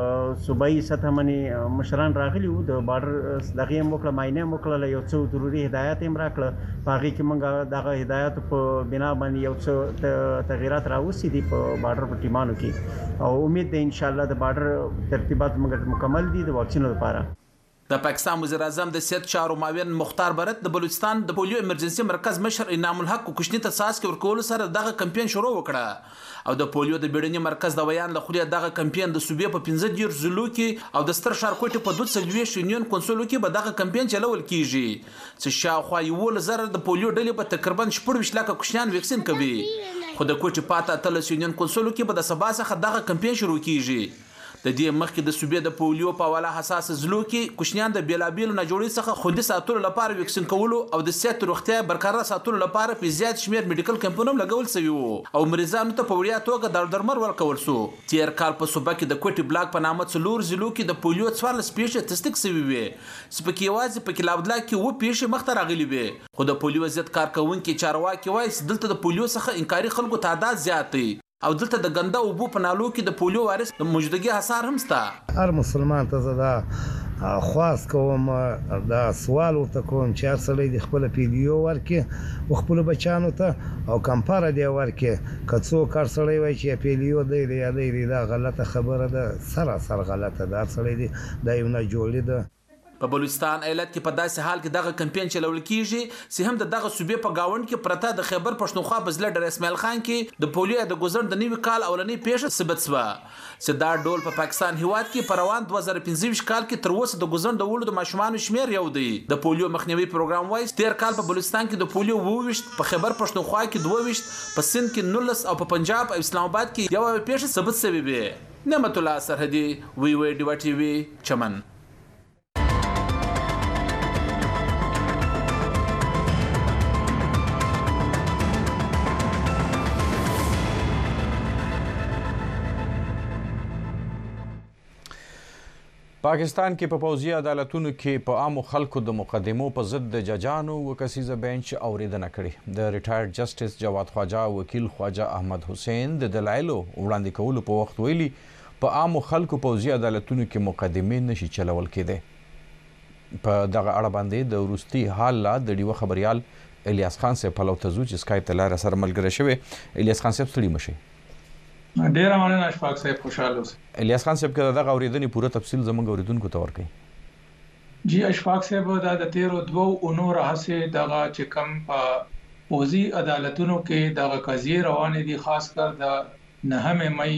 د صوبایي سطح باندې مشران راغلي وو د دغه موکله ماینه موکله یو څو ضروري هدایت هم راکړه په هغه کې موږ دغه هدایت په بنا باندې یو څو تغیرات راوستي دي په بارډر په ټیمانو کې او امید ده ان شاء الله د بارډر ترتیبات موږ مکمل دي د واکسینو لپاره. د پاکستان وزیر اعظم د صحت چارو معاون مختار برت د بلوچستان د پولیو ایمرجنسي مرکز مشر انعام الحق کوشنی ته څاڅکي ورکولو سره دغه کمپاین شروع وکړه او د پولیو د بیړني مرکز د ویان له خولې دغه کمپاین د صوبې په 15 ضلعو کې او د ستر ښارکوټي په 240 یونین کونسلو کې به دغه کمپاین چلول کیږي چې شاوخوا 1,000 د پولیو ډلې په تقریبا 14 لکه کوچنیان ویکسین کوي. خو د کوټي پاته 13 یونین کونسلو کې به د سبا څخه دغه کمپاین شروع کیږي. د دې مخکې د صوبې د پولیو په والا حساس ضلعو کې کوچنیان د بیلابیلو ناجوړۍ څخه خوندي ساتلو لپاره ویکسین کولو او د صحت روغتیا برقرار ساتلو لپاره په زیات شمیر میډیکل کمپونه لګول شوي وو او مریضانو ته په وړیا توګه درمل ورکول شو. تیر کال په صوبه کې د کوټي بلاک په نامه څلور ضلعو کې د پولیو 14 پیښې تصدیق شوي وي چې پکې یوازې په کلابدلا کې 2 پیښې مخته راغلي وي. خو د پولیو ضد کارکونکي چارواکي وایي چې دلته د پولیو څخه انکاري خلکو تعداد زیات دی او دلته د ګنده اوبو په نالو کې د پولیو وایرس د موجودګي حصار هم شته. هر مسلمان ته زه دا خواست کوم دا سوال ورته کوم چې هر سړی د خپل پولیو ورکړي او خپل بچانو ته او کمپاره دی ورکړي. که څوک هر سړی وایي چې پولیو دی یا دی دا غلطه خبره ده سراسر غلطه ده. هر سړی دی دا یو ناجوړي ده. په بلوچستان ایالت کې په داسې حال کې دغه کمپاین چلول کیږي چې هم دغه صوبې په گاوند کې پرته د خیبر پښتونخوا بزلډر اسماعیل خان کې د پولیو د ګذر د نوي کال اولنۍ پیښه ثبت شوه چې دا ډول په پاکستان هیواد کې په روان 2025 کال کې تر اوسه د ګذر د ولودو ماشومان شمیر یو دی د پولیو مخنیوي پروګرام وایي تیر کال په بلوچستان کې د پولیو 22 په خیبر پښتونخوا کې 22 په سند کې 19 او په پنجاب او اسلام آباد کې یو پیښه ثبت شوې وي نعمت الله سرحدي وی ډیوا ټي وي چمن پاکستان کې په پوځي عدالتونو کې په عامو خلکو د مقدمو په ضد د ججانو وکسیزه بینچ اوریدنه کړې د ریټایرډ جسټس جواد خواجه وکیل خواجه احمد حسین د دلایلو وړاندې کولو په وخت ویلي په عامو خلکو پوځي عدالتونو کې مقدمې نشي چلول کېدی په دغه اړه باندې د وروستي حال لا د ډیوه خبريال الیاس خان صاحب په لوتزو چې سکایپ ته لاره سره ملګری شوی الیاس خان صاحب ستړي مشي ډیره مننه اشفاق صاحب خوشاله اوسئ الیاس خان صاحب که دغه اوریدنې پوره تفصیل زموږ اوریدونکو ته ورکړئ جی اشفاق صاحب دا د 13 اونو راهسه دغه چې کم په پوځي عدالتونو کې دغه قضیه روانې دي خاص کر د 9 مئی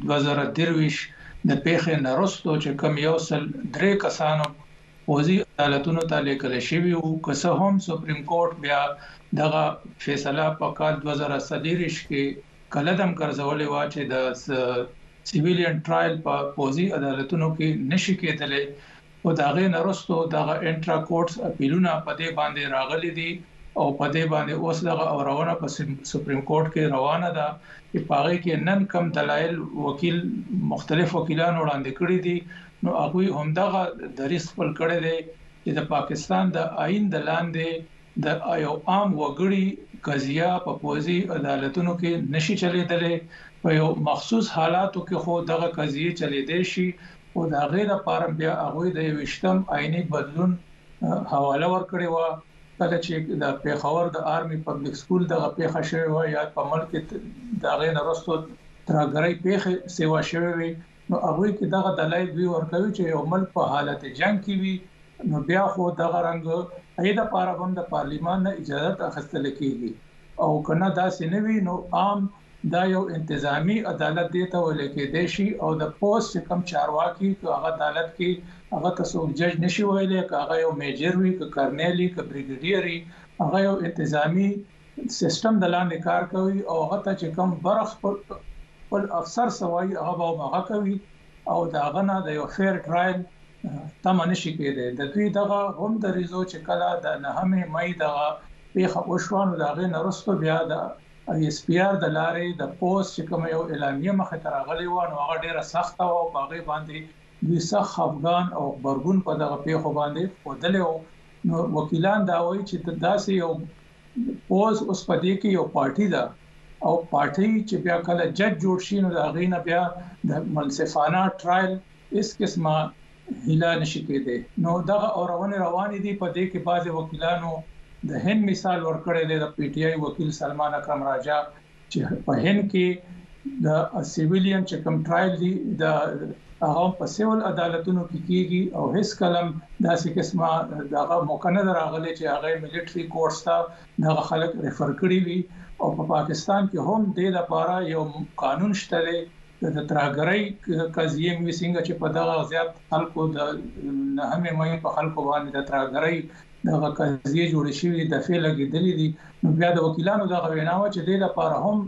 2023 د پیښې نرستو چې کم یو سل 3 کسانو پوځي عدالتونو ته لیکل شوی او که څه هم سپریم کورټ بیا دغه فیصله په کال 2023 کې کلدم ګرځولې و چې د سیویلین ټرایل په پوځي عدالتونو کې نشي کېدلې او داغه نرستو دغه انټرا کورټس اپیلونه په دې باندې راغلي دي او په دې باندې اوس دغه اورونه په سپریم کورټ کې روانه ده چې پاره کې نن کم دلایل وکیل مختلف وکیلانو وړاندې کړی دي نو هغه هم دغه دریس خپل کړی دی چې د پاکستان د آئین د لاندې د یو عام وګړي قضیه په پوځي عدالتونو کې نشي چلیدلې په یو مخصوص حالاتو کې خو دغه قضیه چلیدې شي او دا غیر لپاره بیا هغه د وشتم آئینی بدلون حواله ورکړي و کله چې د پیښور د آرمي پبلک سکول دغه پیښه شوی و یا په ملک د غیر نرستو ترګری پیښه سیوا شوی وي نو هغه کې دغه دلایل وی ورکوي چې یو ملک په حالت جنگ کې وي نو بیا خو دغه رنګ ایدا لپاره هم د پارلیمان نه اجازه اخیستل کیږي او کنه دا سینوي نو عام دا یو انتظامی عدالت دی ته ولکې دی شي او د پوسټ کم چارواکي هغه عدالت کې هغه تاسو جج نشي ویلې که هغه یو میجر وي که کرنیلی که بریګیډیري هغه یو انتظامی سیستم د لاندې کار کوي او هغه ته چې کم برخ پر افسر سوای هغه کوي او دا غنه د یو فیر ټرایل تم نشي کېده د دوی دغه هم د ریزو چې کله د 9 مئی دغه پیښه وشوانو دغه نرستو بیا د اس پی آر د لارې د پوسټ چې کوم یو اعلامیه مخه تر غلي و نو هغه ډیره سخت او باغې باندې دوی سخت افغان او برګون په دغه پیښه باندې ودلې نو وکیلان دا وایي چې داسې یو پوز اوس پدې کې یو پارټي ده او پارټي چې بیا کله جج جوړ شي نو دا غینه بیا د منصفانه ټرایل اس قسمه هیله نشي کېده نو دغه اورونه روانې دي په دې کې بعض وکیلانو د هند مثال ورکړی دی د پی ټی آی وکیل سلمان اکرم راجا چې په هند کې د سیویلین چې کوم ټرایل دی د هغه په سیول عدالتونو کې کیږي او هیڅ کلم داسې قسمه دغه موقع نه راغلی چې هغه ملټری کورټس ته دغه خلک ریفر کړی وي او په پاکستان کې هم د لپاره یو قانون شته دی د ترګری قضیه مې څنګه چې په دغه زیات خلکو د 9 مئی په خلکو باندې د ترګری دغه قضیه جوړ شوی د فعل لګیدلې دي نو بیا د وکیلانو دغه ویناوه چې د لپاره هم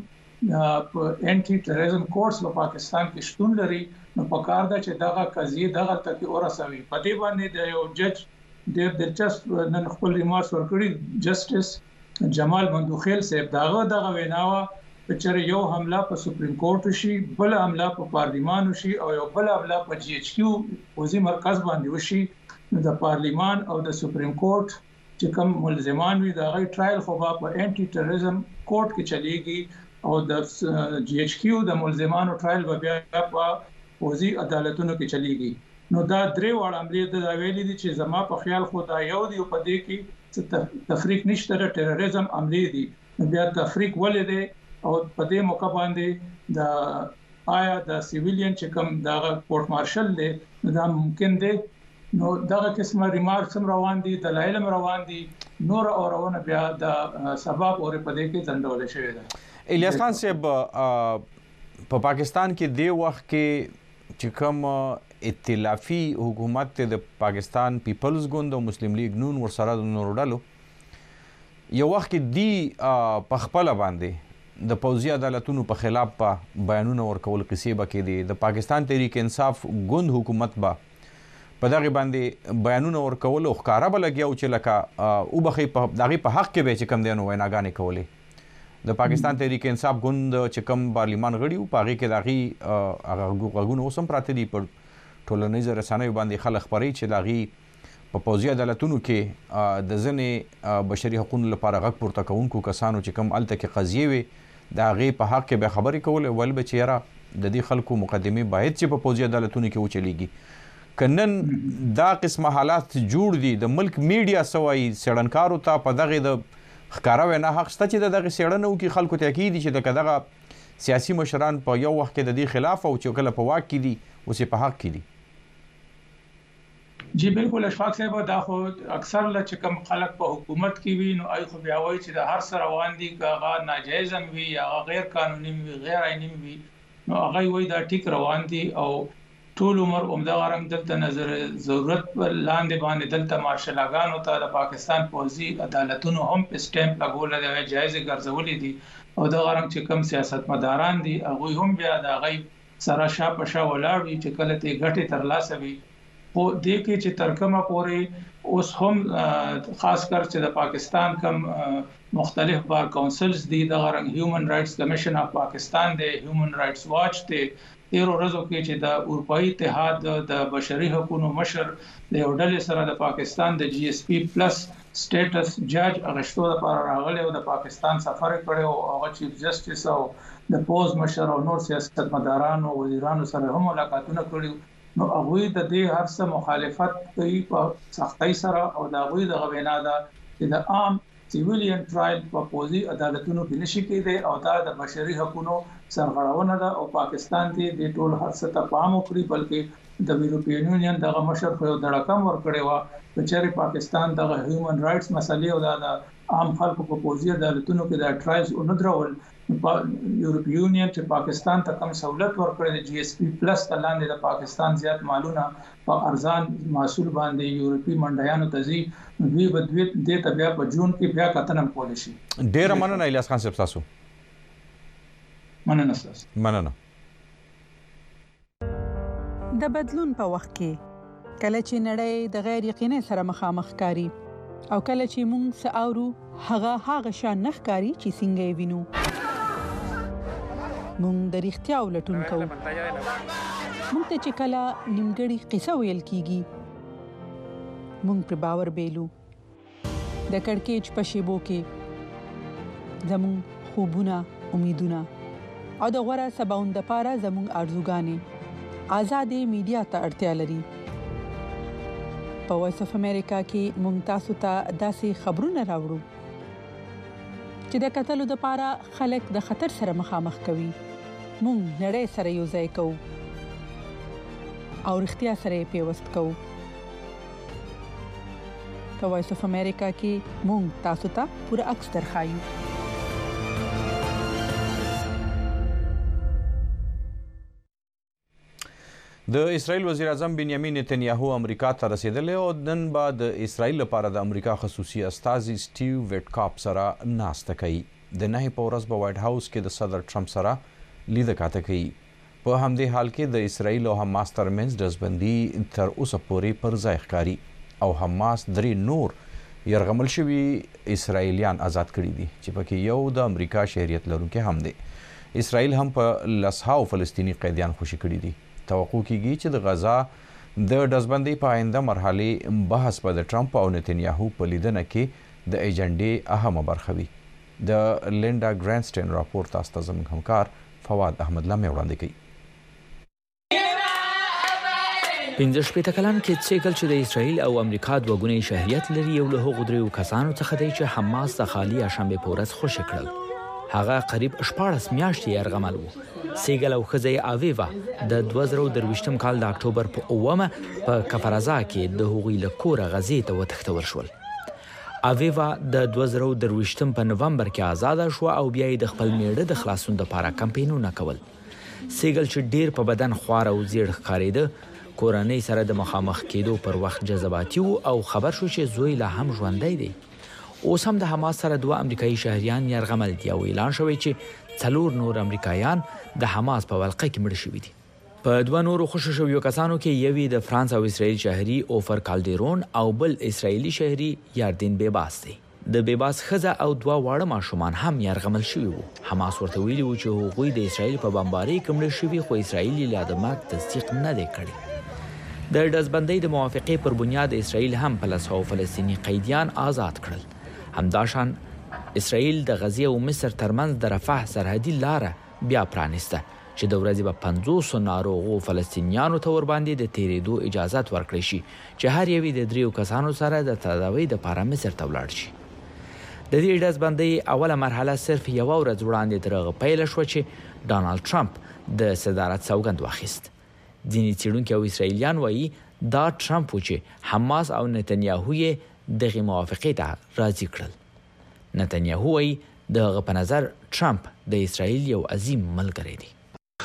انټي ټیرریزم کورس په پاکستان کې شتون لري نو په کار ده چې دغه قضیه دغه تک ورسوي په دې باندې د یو جج ډېر دلچسپ نن خپل ریمارکس ورکړي جسټس جمال مندوخیل صاحب دغه ویناوه چې یو حمله په سپریم کورټ شي بل حمله په پارلیمان شي او یو بل حمله په جی ایچ کیو وزي مرکز باندې وشي نو د پارلیمان او د سپریم کورټ چې کوم ملزمان وي دا غي ټرایل خو په انټي ټیرریزم کورټ کې چلیږي او د جی ایچ کیو د ملزمانو ټرایل بیا په وزي عدالتونو کې چلیږي نو دا درې وړ عملیات د ویلې دي چې زما په خیال خو دا یو دی په دې کې تفریق نشته د ټیرریزم عملیات دي بیا تفریق ولې دی او په دې موقع باندې د آیا د سیویلین چې کوم دا کورټ مارشل دی دا ممکن دی نو دغه قسمه ریمارکس هم روان دي، دلایل هم روان دي، نور اورونه بیا د سبب اور په دې کې ځندول شوی ده. الیاس خان صاحب په پاکستان کې دی وخت کې چې کوم ائتلافي حکومت د پاکستان پیپلز ګوند او مسلم لیگ نون ورسره د نورو ډلو یو وخت کې دی په خپل باندې د پوځي عدالتونو په خلاف په بیانونه ورکول قصې به کې دي، د پاکستان تحریک انصاف ګوند حکومت به په دغه باندې بیانونه ورکول او ښکارا به لګیاو چې لکه وبخي په دغه په حق کې به چې کم دی نو ویناګانې کولې. د پاکستان تحریک انصاف ګوند چې کم پارلیمان غړي وو په هغې کې د هغې غږونه اوس هم پراته دي، په ټولنیزو رسنیو باندې خلک خپروي چې د هغې په پوځي عدالتونو کې د ځینې بشري حقونو لپاره غږ پورته کوونکو کسانو چې کم هلته کې قضیې وې د هغې په حق کې به خبرې کولې، ویل به چې یاره د دې خلکو مقدمې باید چې په پوځي عدالتونو کې وچلیږي. که نن دا قسمه حالات جوړ دي د ملک میډیا څه وایي څېړنکارو ته په دغې د ښکاره وینا حق شته چې د دغې څېړنه وکړي، خلکو ته یقین دي چې دغه سیاسي مشران په یو وخت کې د دې خلاف او چې کله په واک کې دي اوس یې په حق کې دي؟ جی بالکل اشفاق صاحب، دا خو اکثر چې کوم خلک په حکومت کې وي نو ای خو بیا وایي چې د هر څه روان دي، که هغه ناجایز هم وي یا غیر قانوني وي غیر آئیني وي، نو هغه وایي دا ټیک روان دي او ټول عمر عمده رنګ دلته نظر ضرورت لاندې باندې دلته مارشلاګانو ته د پاکستان پوځي عدالتونو هم په سټمپ لګول دی، جایز ګرځولې دي او دا رنګ چې کوم سیاستمداران دي هغه هم بیا د غي سره شاپه شا ولاړ وي چې کله ته ګټه ترلاسه وي. خو دې کې چې ترکمه پورې اوس هم خاص کر چې د پاکستان کم مختلف بار کونسلز دي، د رنګ هیومن رائټس کمیشن اف پاکستان دی، هیومن رائټس واچ دی، تیرو ورځو کې چې د اروپאי اتحاد د بشري حقوقو مشر د یو ډلې سره د پاکستان د جی اس پی پلس سټیټس جج اغشتو لپاره راغلی او د پاکستان سفر کړی او هغه چیف جسټس او د پوز مشر او نور سیاستمداران او وزیرانو سره هم ملاقاتونه کړي، نو هغوی د دې هر څه مخالفت کوي په سختۍ سره او د هغوی د غوینا ده چې د عام سیویلین ټرایل په پوځي عدالتونو کې نشي کېدی او دا د بشري حقوقو سرغړونه ده او پاکستان دې د ټول هر څه ته پام وکړي، بلکې د یورپین یونین دغه مشر خو یو دړکم ورکړی و چې پاکستان دغه هیومن رائټس مسلې او د عام خلکو په پوځي عدالتونو کې د ټرایلز او ندرول یورپین یونین چې پاکستان ته کم سہولت ورکړي د جی اس پی پلس لاندې د پاکستان زیات مالونه په ارزان محصول باندې یورپی منډیانو ته ځي، دوی به دې ته بیا په جون کې بیا کتنم کولی شي. ډېره مننه الیاس خان صاحب، تاسو مننه تاسو. مننه. د بدلون په وخت کې کله چې نړۍ د غیر یقیني سره مخامخ کاری او کله چې موږ ساورو هغه شان نخکاری چې څنګه یې وینو، موږ د رښتیا ولټون کوو. موږ ته چې کله نیمګړی قصه ویل کیږي موږ پر باور بیلو. د کړکېچ په شیبو کې زموږ خوبونه، امیدونه او د غوړه سباوند لپاره زموږ ارزوګانې آزادې میډیا ته اړتیا لري. په وایس اف امریکا کې موږ تاسو ته داسې خبرونه راوړو چې د کتلو لپاره خلک د خطر سره مخامخ کوي. موږ نړۍ سره یو ځای کوو او رښتیا سره پیوست کوو. په وایس اف امریکا کې موږ تاسو ته پوره عکس درخایو. د اسرائیل وزیر اعظم بنیامین نتنیاهو امریکا ته رسیدلی او نن به د اسرائیل لپاره د امریکا خصوصي استازي سټیو ویټکاپ سره ناسته کوي. د نهي په ورځ په وایټ هاوس کې د صدر ټرمپ سره لیده کاته کوي. په همدې حال کې د اسرائیل او حماس ترمنځ ډزبندي تر اوسه پورې پر ځای ښکاري او حماس 3 نور یرغمل شوي اسرائیلیان آزاد کړي دي چې پکې یو د امریکا شهریت لرونکی هم دی. اسرائیل هم په لسهاو فلسطینی قیدیان خوشي کړي دي. توقع کیږي چې د غزا د ډزبندۍ په آینده مرحلې بحث به د ټرمپ او نتنیاهو په لیدنه کې د ایجنډې اهمه برخه وي. د لینډا ګرانسټین راپور تاسو ته زموږ همکار فواد احمد لامې وړاندې کوي. 15 کلن کې سیکل چې د اسرائیل او امریکا دوه ګونی شهریت لري یو له هغو 3 کسانو څخه دی چې حماس د خالی شنبه په ورځ خوشی کړل. هغه قریب 14 میاشتې یرغمل و. سیګل او ښځه اویوا د 2023م کال د اکتوبر په 9 په کفرزا کې د هغوی له کوره غزې ته وتښتول شول. اویوا د 2023م په نومبر کې آزاد شو او بیا یې د خپل میړه د خلاصون لپاره کمپاینونه کول. سیګل چې ډیر په بدن خوار او زیړ ښکارېده، کورنۍ سره د مخامخ کېدو پر وخت جذباتي او خبر شو چې زوی لا هم ژوندی دی. اوس هم د حماس سره 2 امریکایي شهریان یرغمل دي او اعلان شوی چې 4 نور امریکایان د حماس په ولقه کې مړه شوي دي. په 2 نورو خوشو شویو کسانو کې یوی د فرانس او اسرائیل شهري اوفر کالډیرون او بل اسرائیلي شهري یاردین بیباس دی. د بیباس ښځه او 2 واړه ماشومان هم یرغمل شوي وو. حماس ورته ویلي وو چې هغوی د اسرائیل په بمبارۍ کې مړه شوي، خو اسرائیل یې لا د مرګ تصدیق نه دی کړی. د ډزبندۍ د موافقې پر بنیاد اسرائیل هم په 100 فلسطینی قیدیان آزاد کړل. همداشان اسرائیل د غزې او مصر ترمنځ د رفح سرحدي لاره بیا پرانیسته چې د ورځې به 500 ناروغو فلسطینیانو ته ورباندې د تیرېدو اجازه ورکړي شي چې هر یوې د 3 کسانو سره د تداوی لپاره مصر ته ولاړ شي. د دې ډزبندۍ اوله مرحله صرف یو ورځ وړاندې تر هغه پیل شو چې ډانلډ ټرمپ د صدارت سوګند واخیست. ځینې څېړونکي او اسرائیلیان وایي دا ټرمپ و چې حماس او نتنیاهو یې دغې موافقې ته راضي کړل. نتنیاهو وایي د هغه په نظر ټرمپ د اسرائیل یو عظیم ملګری دی.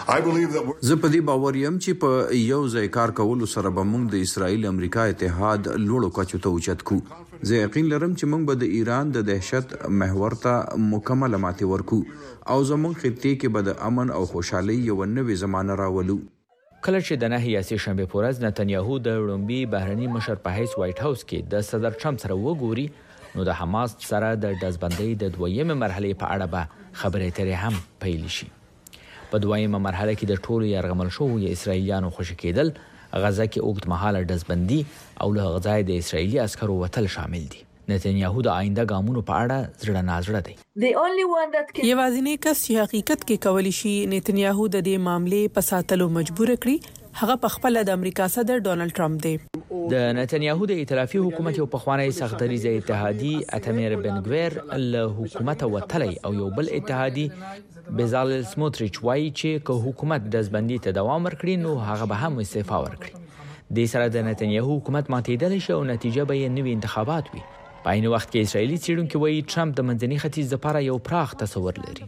زه په دې باور یم چې په یو ځای کار کولو سره به موږ د اسرائیل امریکا اتحاد لوړو کچو ته اوچت کو. زه یقین لرم چې موږ به د ایران د دهشت محور ته مکمل ماتې ورکو او زموږ خطې کې به د امن او خوشحالۍ یو نوې زمانه راولو. کله چې د 9 سهشنبه په ورځ نتنیاهو د وړومبي بهرني مشر په حیث وایټ هاوس کې د صدر ټرمپ سره وګوري، نو د حماس سره د ډزبندۍ د 2مې مرحلې په اړه به خبرې اترې هم پیل شي. په 2مه مرحله کې د ټولو یرغمل شوو اسرائیلیانو خوشي کېدل، غزه کې اوږدمهاله ډزبندي او له هغه ځای د اسرائیلي عسکرو وتل شامل دي. نتنیاهو د آینده ګامونو په اړه زړه نازړه دی. یوازینی کس چې حقیقت کې کولی شي نتنیاهو د دې معاملې په ساتلو مجبور کړي هغه په خپل د امریکا صدر ډونالد ټرمپ دی. د نتنیاهو د ائتلافي حکومت یو پخوانی سختدریزه اتحادي اتمیر بنګویر له حکومت وتلی او یو بل اتحادي بزالل سموتریچ وایي چې که حکومت دزبندي ته دوام ورکړي نو هغه به هم استعفا ورکړي. د سره د نتنیاهو حکومت ماتېدل شي او نتیجه به یې نوي انتخابات وي. په عین وخت کې اسرائیلي څېړونکي وایي ټرمپ د منځني ختیځ لپاره یو پراخ تصور لري.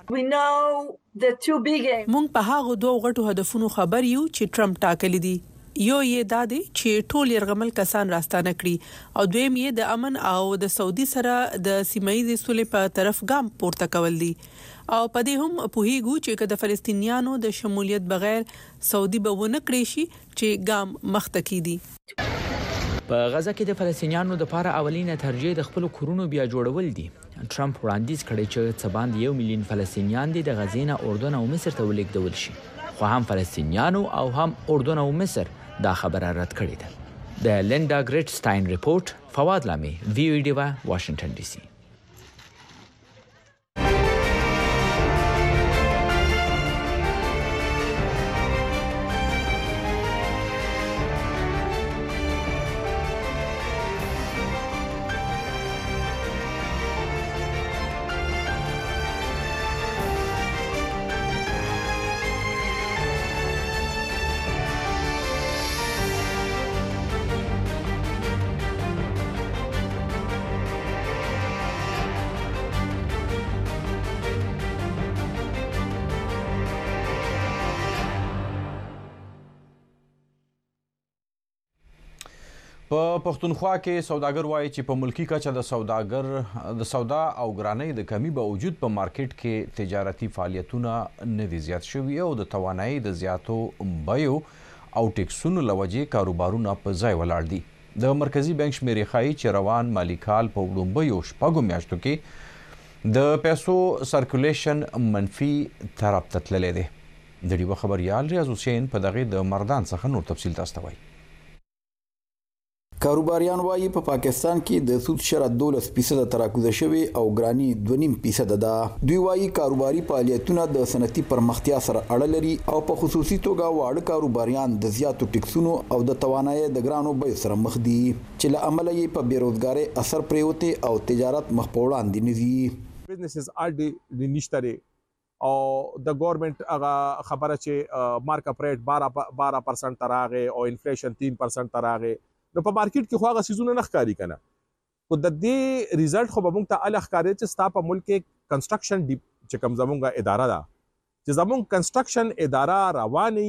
مونږ په هغه 2 غټو هدفونو خبر یو چې ټرمپ ټاکلي دي. یو یې دا دی چې ټول يرغمل کسان راستانه کړي او دویم یې د امن او د سعودي سره د سیمایي سولې په طرف ګام پورته کول دي. او په دې هم پوهیږو چې د فلسطینیانو د شمولیت بغیر سعودي به ونه کړی شي چې ګام مخته کیدي. په غزه کې د فلسطینیانو لپاره اولینه ترجیح د خپل کورونو بیا جوړول دي. ټرمپ وړاندیز کړی چې څه باندې 1 میلیون فلسطینیان د غزې نه اردن او مصر ته ولیږدول شي، خو هم فلسطینیانو او هم اردن او مصر دا خبره رد کړې ده. د لیندا ګریټسټاین ریپورت، فواد لامي، وی او ډیوا، واشنگټن ډي سي. په پښتونخوا کې سوداګر وایي چې په ملکی کچه د سودا او ګرانۍ د کمی باوجود په مارکیټ کې تجارتي فعالیتونه نه دي زیات شوي او د توانایي د زیاتو بیو او ټیکسونو لوجې کاروبارونه په ځای ولاړ دي. د مرکزی بانک شمیرې ښایي چې روان مالي کال په وړومبیو 6 میاشتو کې د پیسو سرکولیشن منفي طرف ته تللی دی. د ډیوه خبریال ریاض حسین په دغه د مردان څخه نور تفصیل تاسو ته وایي. کاروباریان وایي په پاکستان کې د سود شرط 12% تراکوزه شوی او ګرانی 2.5% ده. دوی وایي کاروباري فعالیتونه د صنعتي پرمختیا سره اړه لري او په خصوصي توګه واړه کاروباریان د زیاتو ټیکسونو او د توانایي د ګرانو بیو سره مخ دي چې له امله یې په بیروزګارۍ اثر پریوته او تجارت مخ په وړاندې نزي. بزنسز اړ نشته او د ګورنمنت هغه خبره چې مارک اپ ریټ 12% تراغه او انفلیشن 3% تراغه نو په مارکیټ کې خو هغه سيزونه نه ښکاری کنه خو د دې ریزلټ خو به موږ ته ال ښکاری چې ستا په ملک کې کنسټرکشن چې کوم زمونږه اداره ده چې زمونږ کنسټرکشن اداره رواني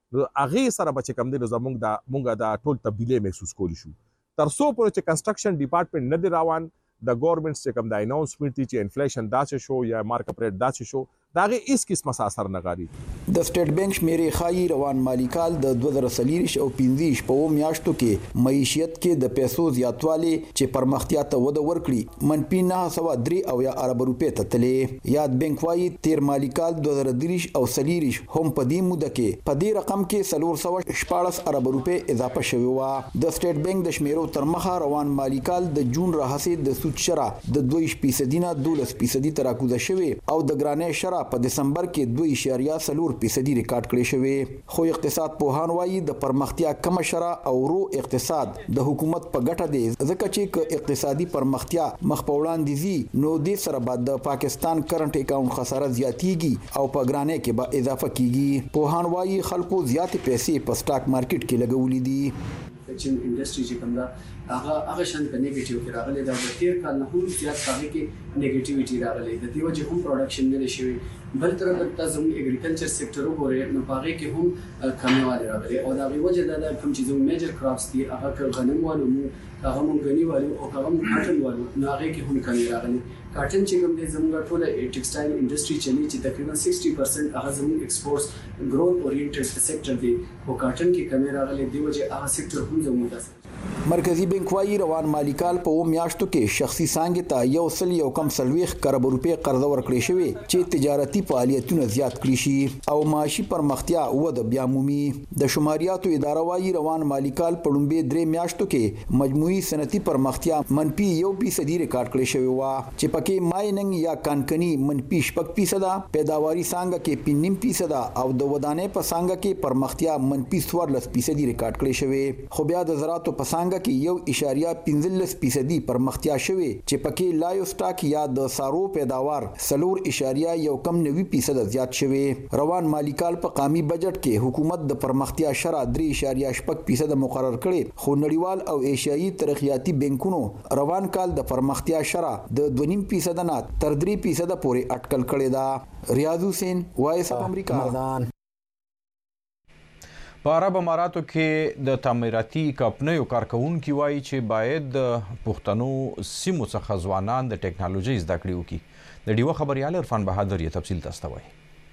هغه سره به چې کوم دی مونږ دا ټول تبدیلی محسوس کولی شو تر څو پورې چې کنسټرکشن ډپارټمنټ نه دی روان د ګورنمنت چې کوم د اناونسمنت چې انفلیشن داسې شو یا مارک اپ ریټ داسې شو دا غي اس قسمه اثر نه غاري د سټیټ بانک شمیرې خای روان مالی کال د 2023 او 15 په میاشتو کې معیشت کې د پیسو زیاتوالی چې پرمختیا ته وده ورکړي منفي 903 او یا ارب روپے ته تلې یاد بانک وايي تیر مالی کال 2023 او 23 هم په دې موده کې په دې رقم کې 414 ارب روپے اضافه شوی و د سټیټ بانک د شمیرو تر مخه روان مالی کال د جون راهسه د سود شرا د 2% نه 12% تراکوزه شوی او د ګرانې شرا په دسمبر کې 2.4% ریکارډ کړی شوی خو اقتصاد پوهان وایي د پرمختیا کم شرا او رو اقتصاد د حکومت په ګټه دی ځکه چې اقتصادي پرمختیا مخ په وړاندې زی نو د سره بعد د پاکستان کرنٹ اکاونټ خساره زیاتیږي او په ګرانې کې به اضافه کیږي پوهان وایي خلکو زیات پیسې په سٹاک مارکیټ کې لګولې دي چې انډستری چې کوم دا هغه شان په نیگیټیو کې راغلي دا د تیر کال نه هم زیات هغه کې نیگیټیویټي راغلي د دې وجه هم پروډکشن نه شوی بل تر د زموږ اګریکلچر سېکټر وګورئ نو هغه کې هم کمیواله راغلي او دا به وجه دا کوم چې زموږ میجر کراپس دي هغه غنم والو هغه مونږ غنی والو او هغه مونږ کاټن والو نو هغه کې هم کمی راغلي کاټن چې کوم دي زموږ ټول ټیکسټایل انډستری چلی چې تقریبا 60% هغه زموږ ایکسپورټس ګروث اورینټډ سېکټر دی او کاټن کې کمی راغلي دی وجه هغه سېکټر هم زموږ مرکزی بانک وايي روان مالی کال په میاشتو کې شخصي څنګه ته یو کم 30 کروڑ روپے قرض ورکړي شوی چې تجارتي فعالیتونه زیات کړي شي او معاشي پرمختیا وده بیا مومي د شماریاتو اداره وايي روان مالی کال په لومبه 3 میاشتو کې مجموعي صنعتي پرمختیا منفي 1% ریکارډ کړی شوی و چې پکې مایننګ یا کانکني منفي 6% پیداواري څنګه کې 5% او د ودانې په څنګه کې پرمختیا منفي 14% ریکارډ کړی شوی خو بیا د زراعت په څنګه کې 1.15% پرمختیا شوی چې پکې لایو سٹاک یا د سارو پیداوار 4.9% زیات شوی روان مالی کال په قومي بجټ کې حکومت د پرمختیا شرح 3.5% مقرر کړي خو نړیوال او ایشیایي ترقیاتی بانکونو روان کال د پرمختیا شرح د 2.5% نه تر 3% پورې اټکل کړي دا ریاض حسین وایس اف امریکا مردان په عرب اماراتو کې د تعمیراتي کمپنیو کارکونکي وایي چې باید د پښتنو سیمو څخه ځوانان د ټیکنالوژي زده کړې وکړي د ډیوه خبريال عرفان بهادر یې تفصیل تاسو ته وایي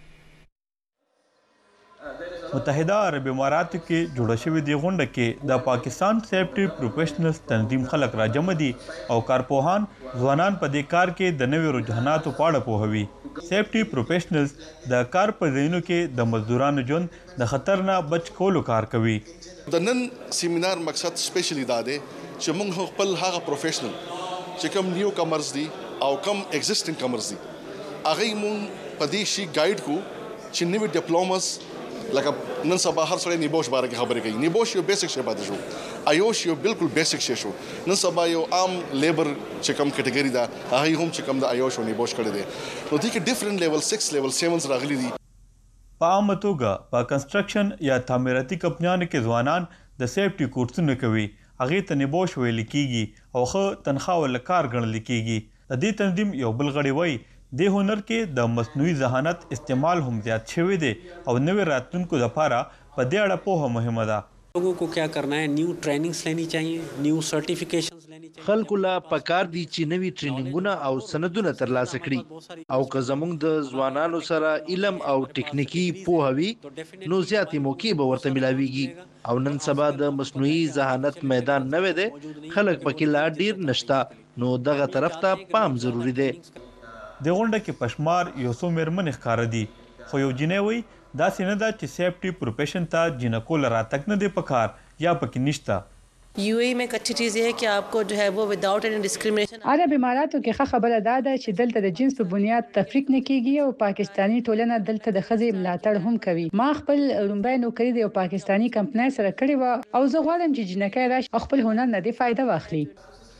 متحده عرب اماراتو کې جوړه شوې دی غونډه کې د پاکستان سیفټي پروفیشنلز تنظیم خلک راجمع دي او کارپوهان ځوانان په دې کار کې د نوې رجحاناتو په اړه پوهوي سیفټي پروفیشنلز د کار په ځایونو کې د مزدورانو ژوند د خطر نه بچ کولو کار کوي د نن سیمینار مقصد سپیشلی دا دی چې موږ خپل هغه پروفیشنل چې کوم نیو کمرز دي او کوم ایگزیسټینګ کمرز دي هغه موږ په دې شي ګایډ کو چې نوې ډیپلوماز لکه نن سبا هر سړی نیبوش باره کې خبرې کوي نیبوش یو بیسیک شی پاتې شو ایوش یو بالکل بیسیک شی شو نن سبا یو عام لیبر چې کوم کټګوري ده هغه هم چې کوم د ایوش او نیبوش کړي دي نو دې کې ډیفرنٹ لیول 6 لیول 7 راغلي دي په عامه توګه په کنسټرکشن یا تعمیراتي کمپنیانو کې ځوانان د سیفټي کورسونه کوي هغه ته نیبوش ویل کیږي او خو تنخواه ول کار ګڼل کیږي د دې تنظیم یو بل غړي وایي د هنر کې د مصنوعي ذهانت استعمال هم زیات شوی دی او نوې راتلونکو لپاره په دې اړه پوهه مهمه ده लोगों को क्या करना है न्यू ट्रेनिंग्स लेनी चाहिए न्यू सर्टिफिकेशंस लेनी चाहिए خلکو لا پکار دي چې نوي ټریننګونه او سندونه ترلاسه کړي او که زموږ د ځوانانو سره علم او ټکنیکی پوهوي نو زیاتې موقع به ورته ملاويږي او نن سبا د مصنوعي ذهانت میدان نوې ده خلک پکې لا ډیر نشتا نو دغه طرف ته پام ضروری دی د غونډه کې پشمار یو څو میرمنې ښکاره دي خو یو جنې وایي داسې نه ده چې سیفټي پروفیشن ته جنکو لراتک نه دی پکار یا پکې نشته यूएई में एक अच्छी चीज़ ये है कि आपको जो है वो विदाउट एनी डिस्क्रिमिनेशन عرب اماراتو کې ښه خبره ده چې دلته د جنس په بنیاد تفریق نه کیږي او پاکستانی ټولنه دلته د ښځې ملاتړ هم کوي ما خپل لومبای نوکری د پاکستانی کمپنۍ سره کړې و او زه غواړم چې جنکۍ راشي خپل هنر نه دی فائدہ واخلي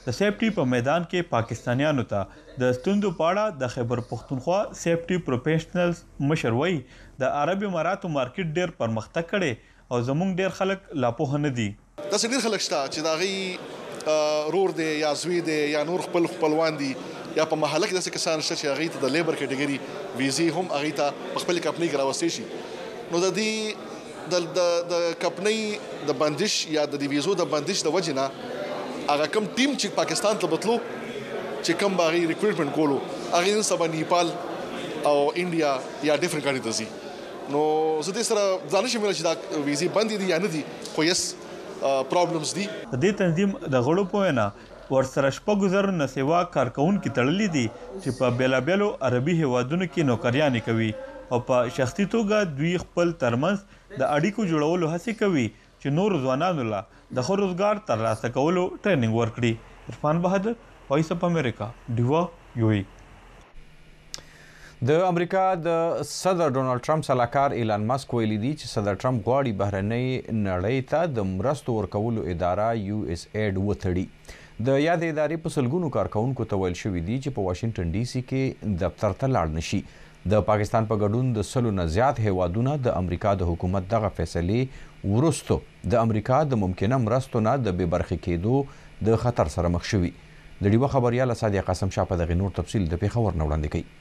د سیفټي په میدان کې پاکستانیانو ته د ستوندو پاړه د خیبر پختونخوا سیفټي پروفیشنلز مشر وای د عرب اماراتو مارکیټ ډیر پرمختګ کړي او زموږ ډیر خلک لا په نه دي دا ډیر خلک شته چې دا غي رور دی یا زوی دی یا نور خپلوان دي یا په محله کې داسې کسان شته چې هغه ته د لیبر کټګوري ویزې هم هغه ته خپل کمپنی کې راوستي شي نو د دې د کمپنی د بندش یا د ویزو د بندش د وجنه هغه کم ټیم چې پاکستان ته بتلو چې کم باغی ریکروټمنټ کولو هغه نن سبا نیپال او انډیا یا ډیفرنٹ کنټری ته ځي نو زه دې سره ځان شم چې دا ویزې بندې دي یا نه دي خو یس پرابلمز دي د دې تنظیم د غړو په وینا ورسره شپږ زره نه سیوا کارکونکو تړلې دي چې په بیلابیلو عربي هیوادونو کې نوکریانې کوي او په شخصي توګه دوی خپل ترمنځ د اړیکو جوړولو هڅه کوي چې نور ځوانانو لا د خپل روزګار ترلاسه کولو ټریننګ ورکړي عرفان بهادر وایس اف امریکا ډیوا یوئی د امریکا د صدر ډونالد ټرمپ سلاکار ایلان ماسک ویلي دی چې صدر ټرمپ غواړي بهرنۍ نړۍ ته د مرستو ورکولو اداره یو اس ایډ وتړي د یاد ادارې په سلګونو کارکونکو ته ویل شوي دي چې په واشنگټن ډي سي کې دفتر ته لاړ نشي د پاکستان په ګډون د سلو نه زیات هیوادونه د امریکا د حکومت دغه فیصلې وروستو د امریکا د ممکنه مرستو نه د بې برخې کېدو د خطر سره مخ شوي د ډیوه خبریاله سادیه قاسم شاه په دغه نور تفصیل د پیښور نه وړاندې کوي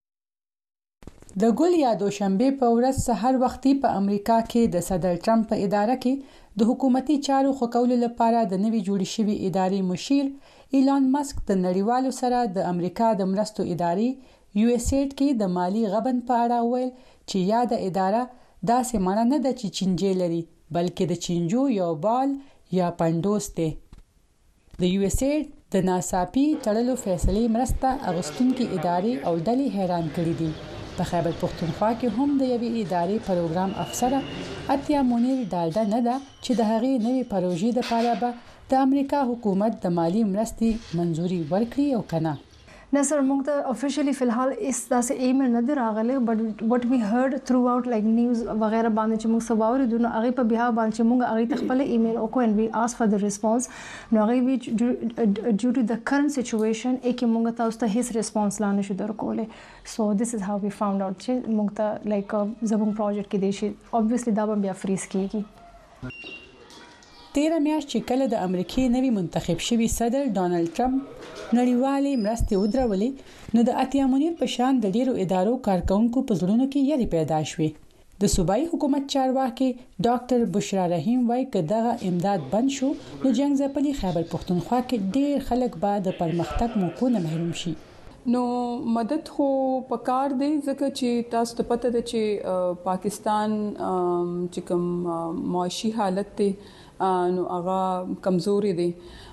د ګل یا دوشنبه په ورځ سحر وختي په امریکا کې د صدر ټرمپ په اداره کې د حکومتي چارو ښه کولو لپاره د نوي جوړې شوي ادارې مشیر ایلان ماسک د نړیوالو سره د امریکا د مرستو ادارې یو اس ایډ کې د مالی غبن په اړه ویل چې یاد اداره داسې معنی نه ده چې چینجې لري بلکې د چینجو یو بال یا پندوس دی د یو اس ایډ د ناڅاپي تړلو فیصلې مرسته اغوستونکو ادارې او ډلې حیران کړي دي په خیبر پختونخوا کې هم د یوې ادارې پروګرام افسره اتیا مونیر ډالډا نه ده چې د هغې نوې پروژې لپاره به د امریکا حکومت د مالی مرستې منزوري ورکړي او کنه نه سر موږ ته افیشلی فلحال اس داسې ایمیل نه دی راغلی بٹ وات وی هرد تھرو اوټ لایک نیوز وغیرہ باندې چې موږ سباوري دونه هغه په بیا باندې چې موږ هغه خپل ایمیل او کو ان وی آسک فار د ریسپانس نو هغه وی ډیو ټو د کرنٹ سچويشن کې موږ ته اوسه هیڅ ریسپانس لا نشو درکولې سو دیس از هاو وی فاوند اوټ چې موږ ته لایک زموږ پروجیکټ کې دی شي obviously دا به بیا فریز کیږي 13 میاشتې چې کله د امریکای نوی منتخب شوی صدر ډونالد ټرمپ نړیوالې مرستې ودرولې نو د اتیا مونیر په شان د ډیرو ادارو کارکونکو په زړونو کې یری پیدا شوې د صوبایي حکومت چارواکي ډاکټر بشرا رحیم وايي چې دغه امداد بند شو نو جنگ ځپلي خیبر پختونخوا کې ډیر خلک به د پرمختګ موقع نه محروم شي نو مدد خو پکار دی ځکه چې تاسو ته پته ده چې پاکستان چې کوم معاشي حالت ته نو هغه کمزوري دي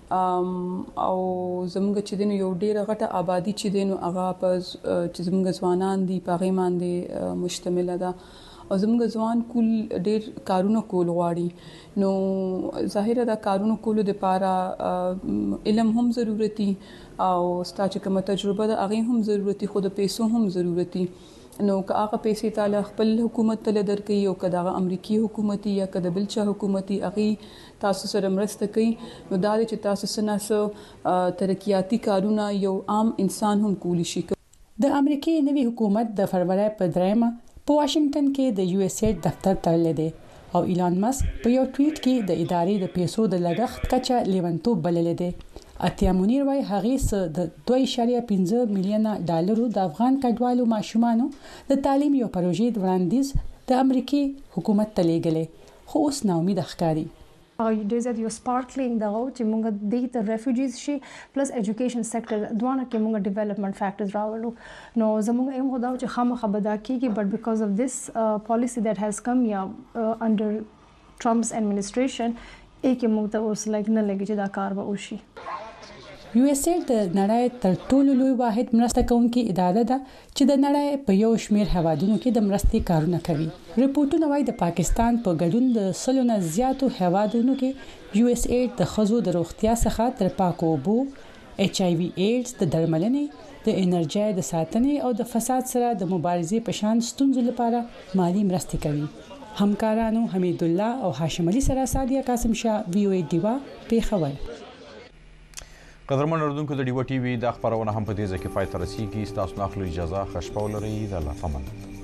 او زموږ چې دین یو ډیره غټه آبادی چې دین هغه په چې زموږ ځوانان دي په غي باندې مشتمل ده او زموږ ځوان کول ډیر کارونه کول غواړي نو ظاهره دا کارونه کولو لپاره علم هم ضرورتي او ستاسو کومه تجربه ده هغه هم ضرورتي خو د پیسو هم ضرورتي نو که هغه پیسې تعالی خپل حکومت ته درکې او که دا امریکای حکومتي یا که د بلچا حکومتي هغه تاسو سره مرسته کوي نو دا چې تاسو سره ترقیاتی کارونه یو عام انسان هم کولی شي د امریکای نوی حکومت د فروری په 3 په واشنگټن کې د یو اس ایډ دفتر تړلی دی او ایلان ماسک په یو ټویټ کې د ادارې د پیسو د لګښت کچه لیونتوب بللی دی اتیا مونیر وايي هغه د 2.15 میلیونه ډالرو د افغان کډوالو ماشومانو د تعلیم یو پروژې وړاندیز د امریکای حکومت ته لېږلې خو اوس ناامید ښکاري There's a sparkling the road چې موږ د refugees شي plus education sector دوانه کې موږ development factors راولو نو زموږ ایم خداو چې خامخا بدا کیږي but because of this policy that has come under Trump's administration کې موږ ته اوس لګ نه لګي چې دا کار به وشي یو اس ایډ د نړۍ تر ټولو لوی واحد مرسته کوونکی اداره ده چې د نړۍ په یو شمیر هوادونو کې د مرستې کارونه کوي ریپورتونه وايي د پاکستان په ګډون د سلو نه زیاتو هوادونو کې یو اس ایډ د خزو د روغتیا څخه تر پاکو اوبو ایچ آی وی ایډز د درملنې د انرژي د ساتنې او د فساد سره د مبارزې په شان ستونزو لپاره مالی مرستې کوي همکارانو حمید الله او هاشم علي سره سادیه قاسم شاه وی او ای ډیوا پیښور قدرمن اردوونکو د ډیوه ټي وي د خبرونه هم په دې ځکه پای ته رسیږي. تاسو نه اخلو اجازه. ښه شپه ولرئ. د الله پامان.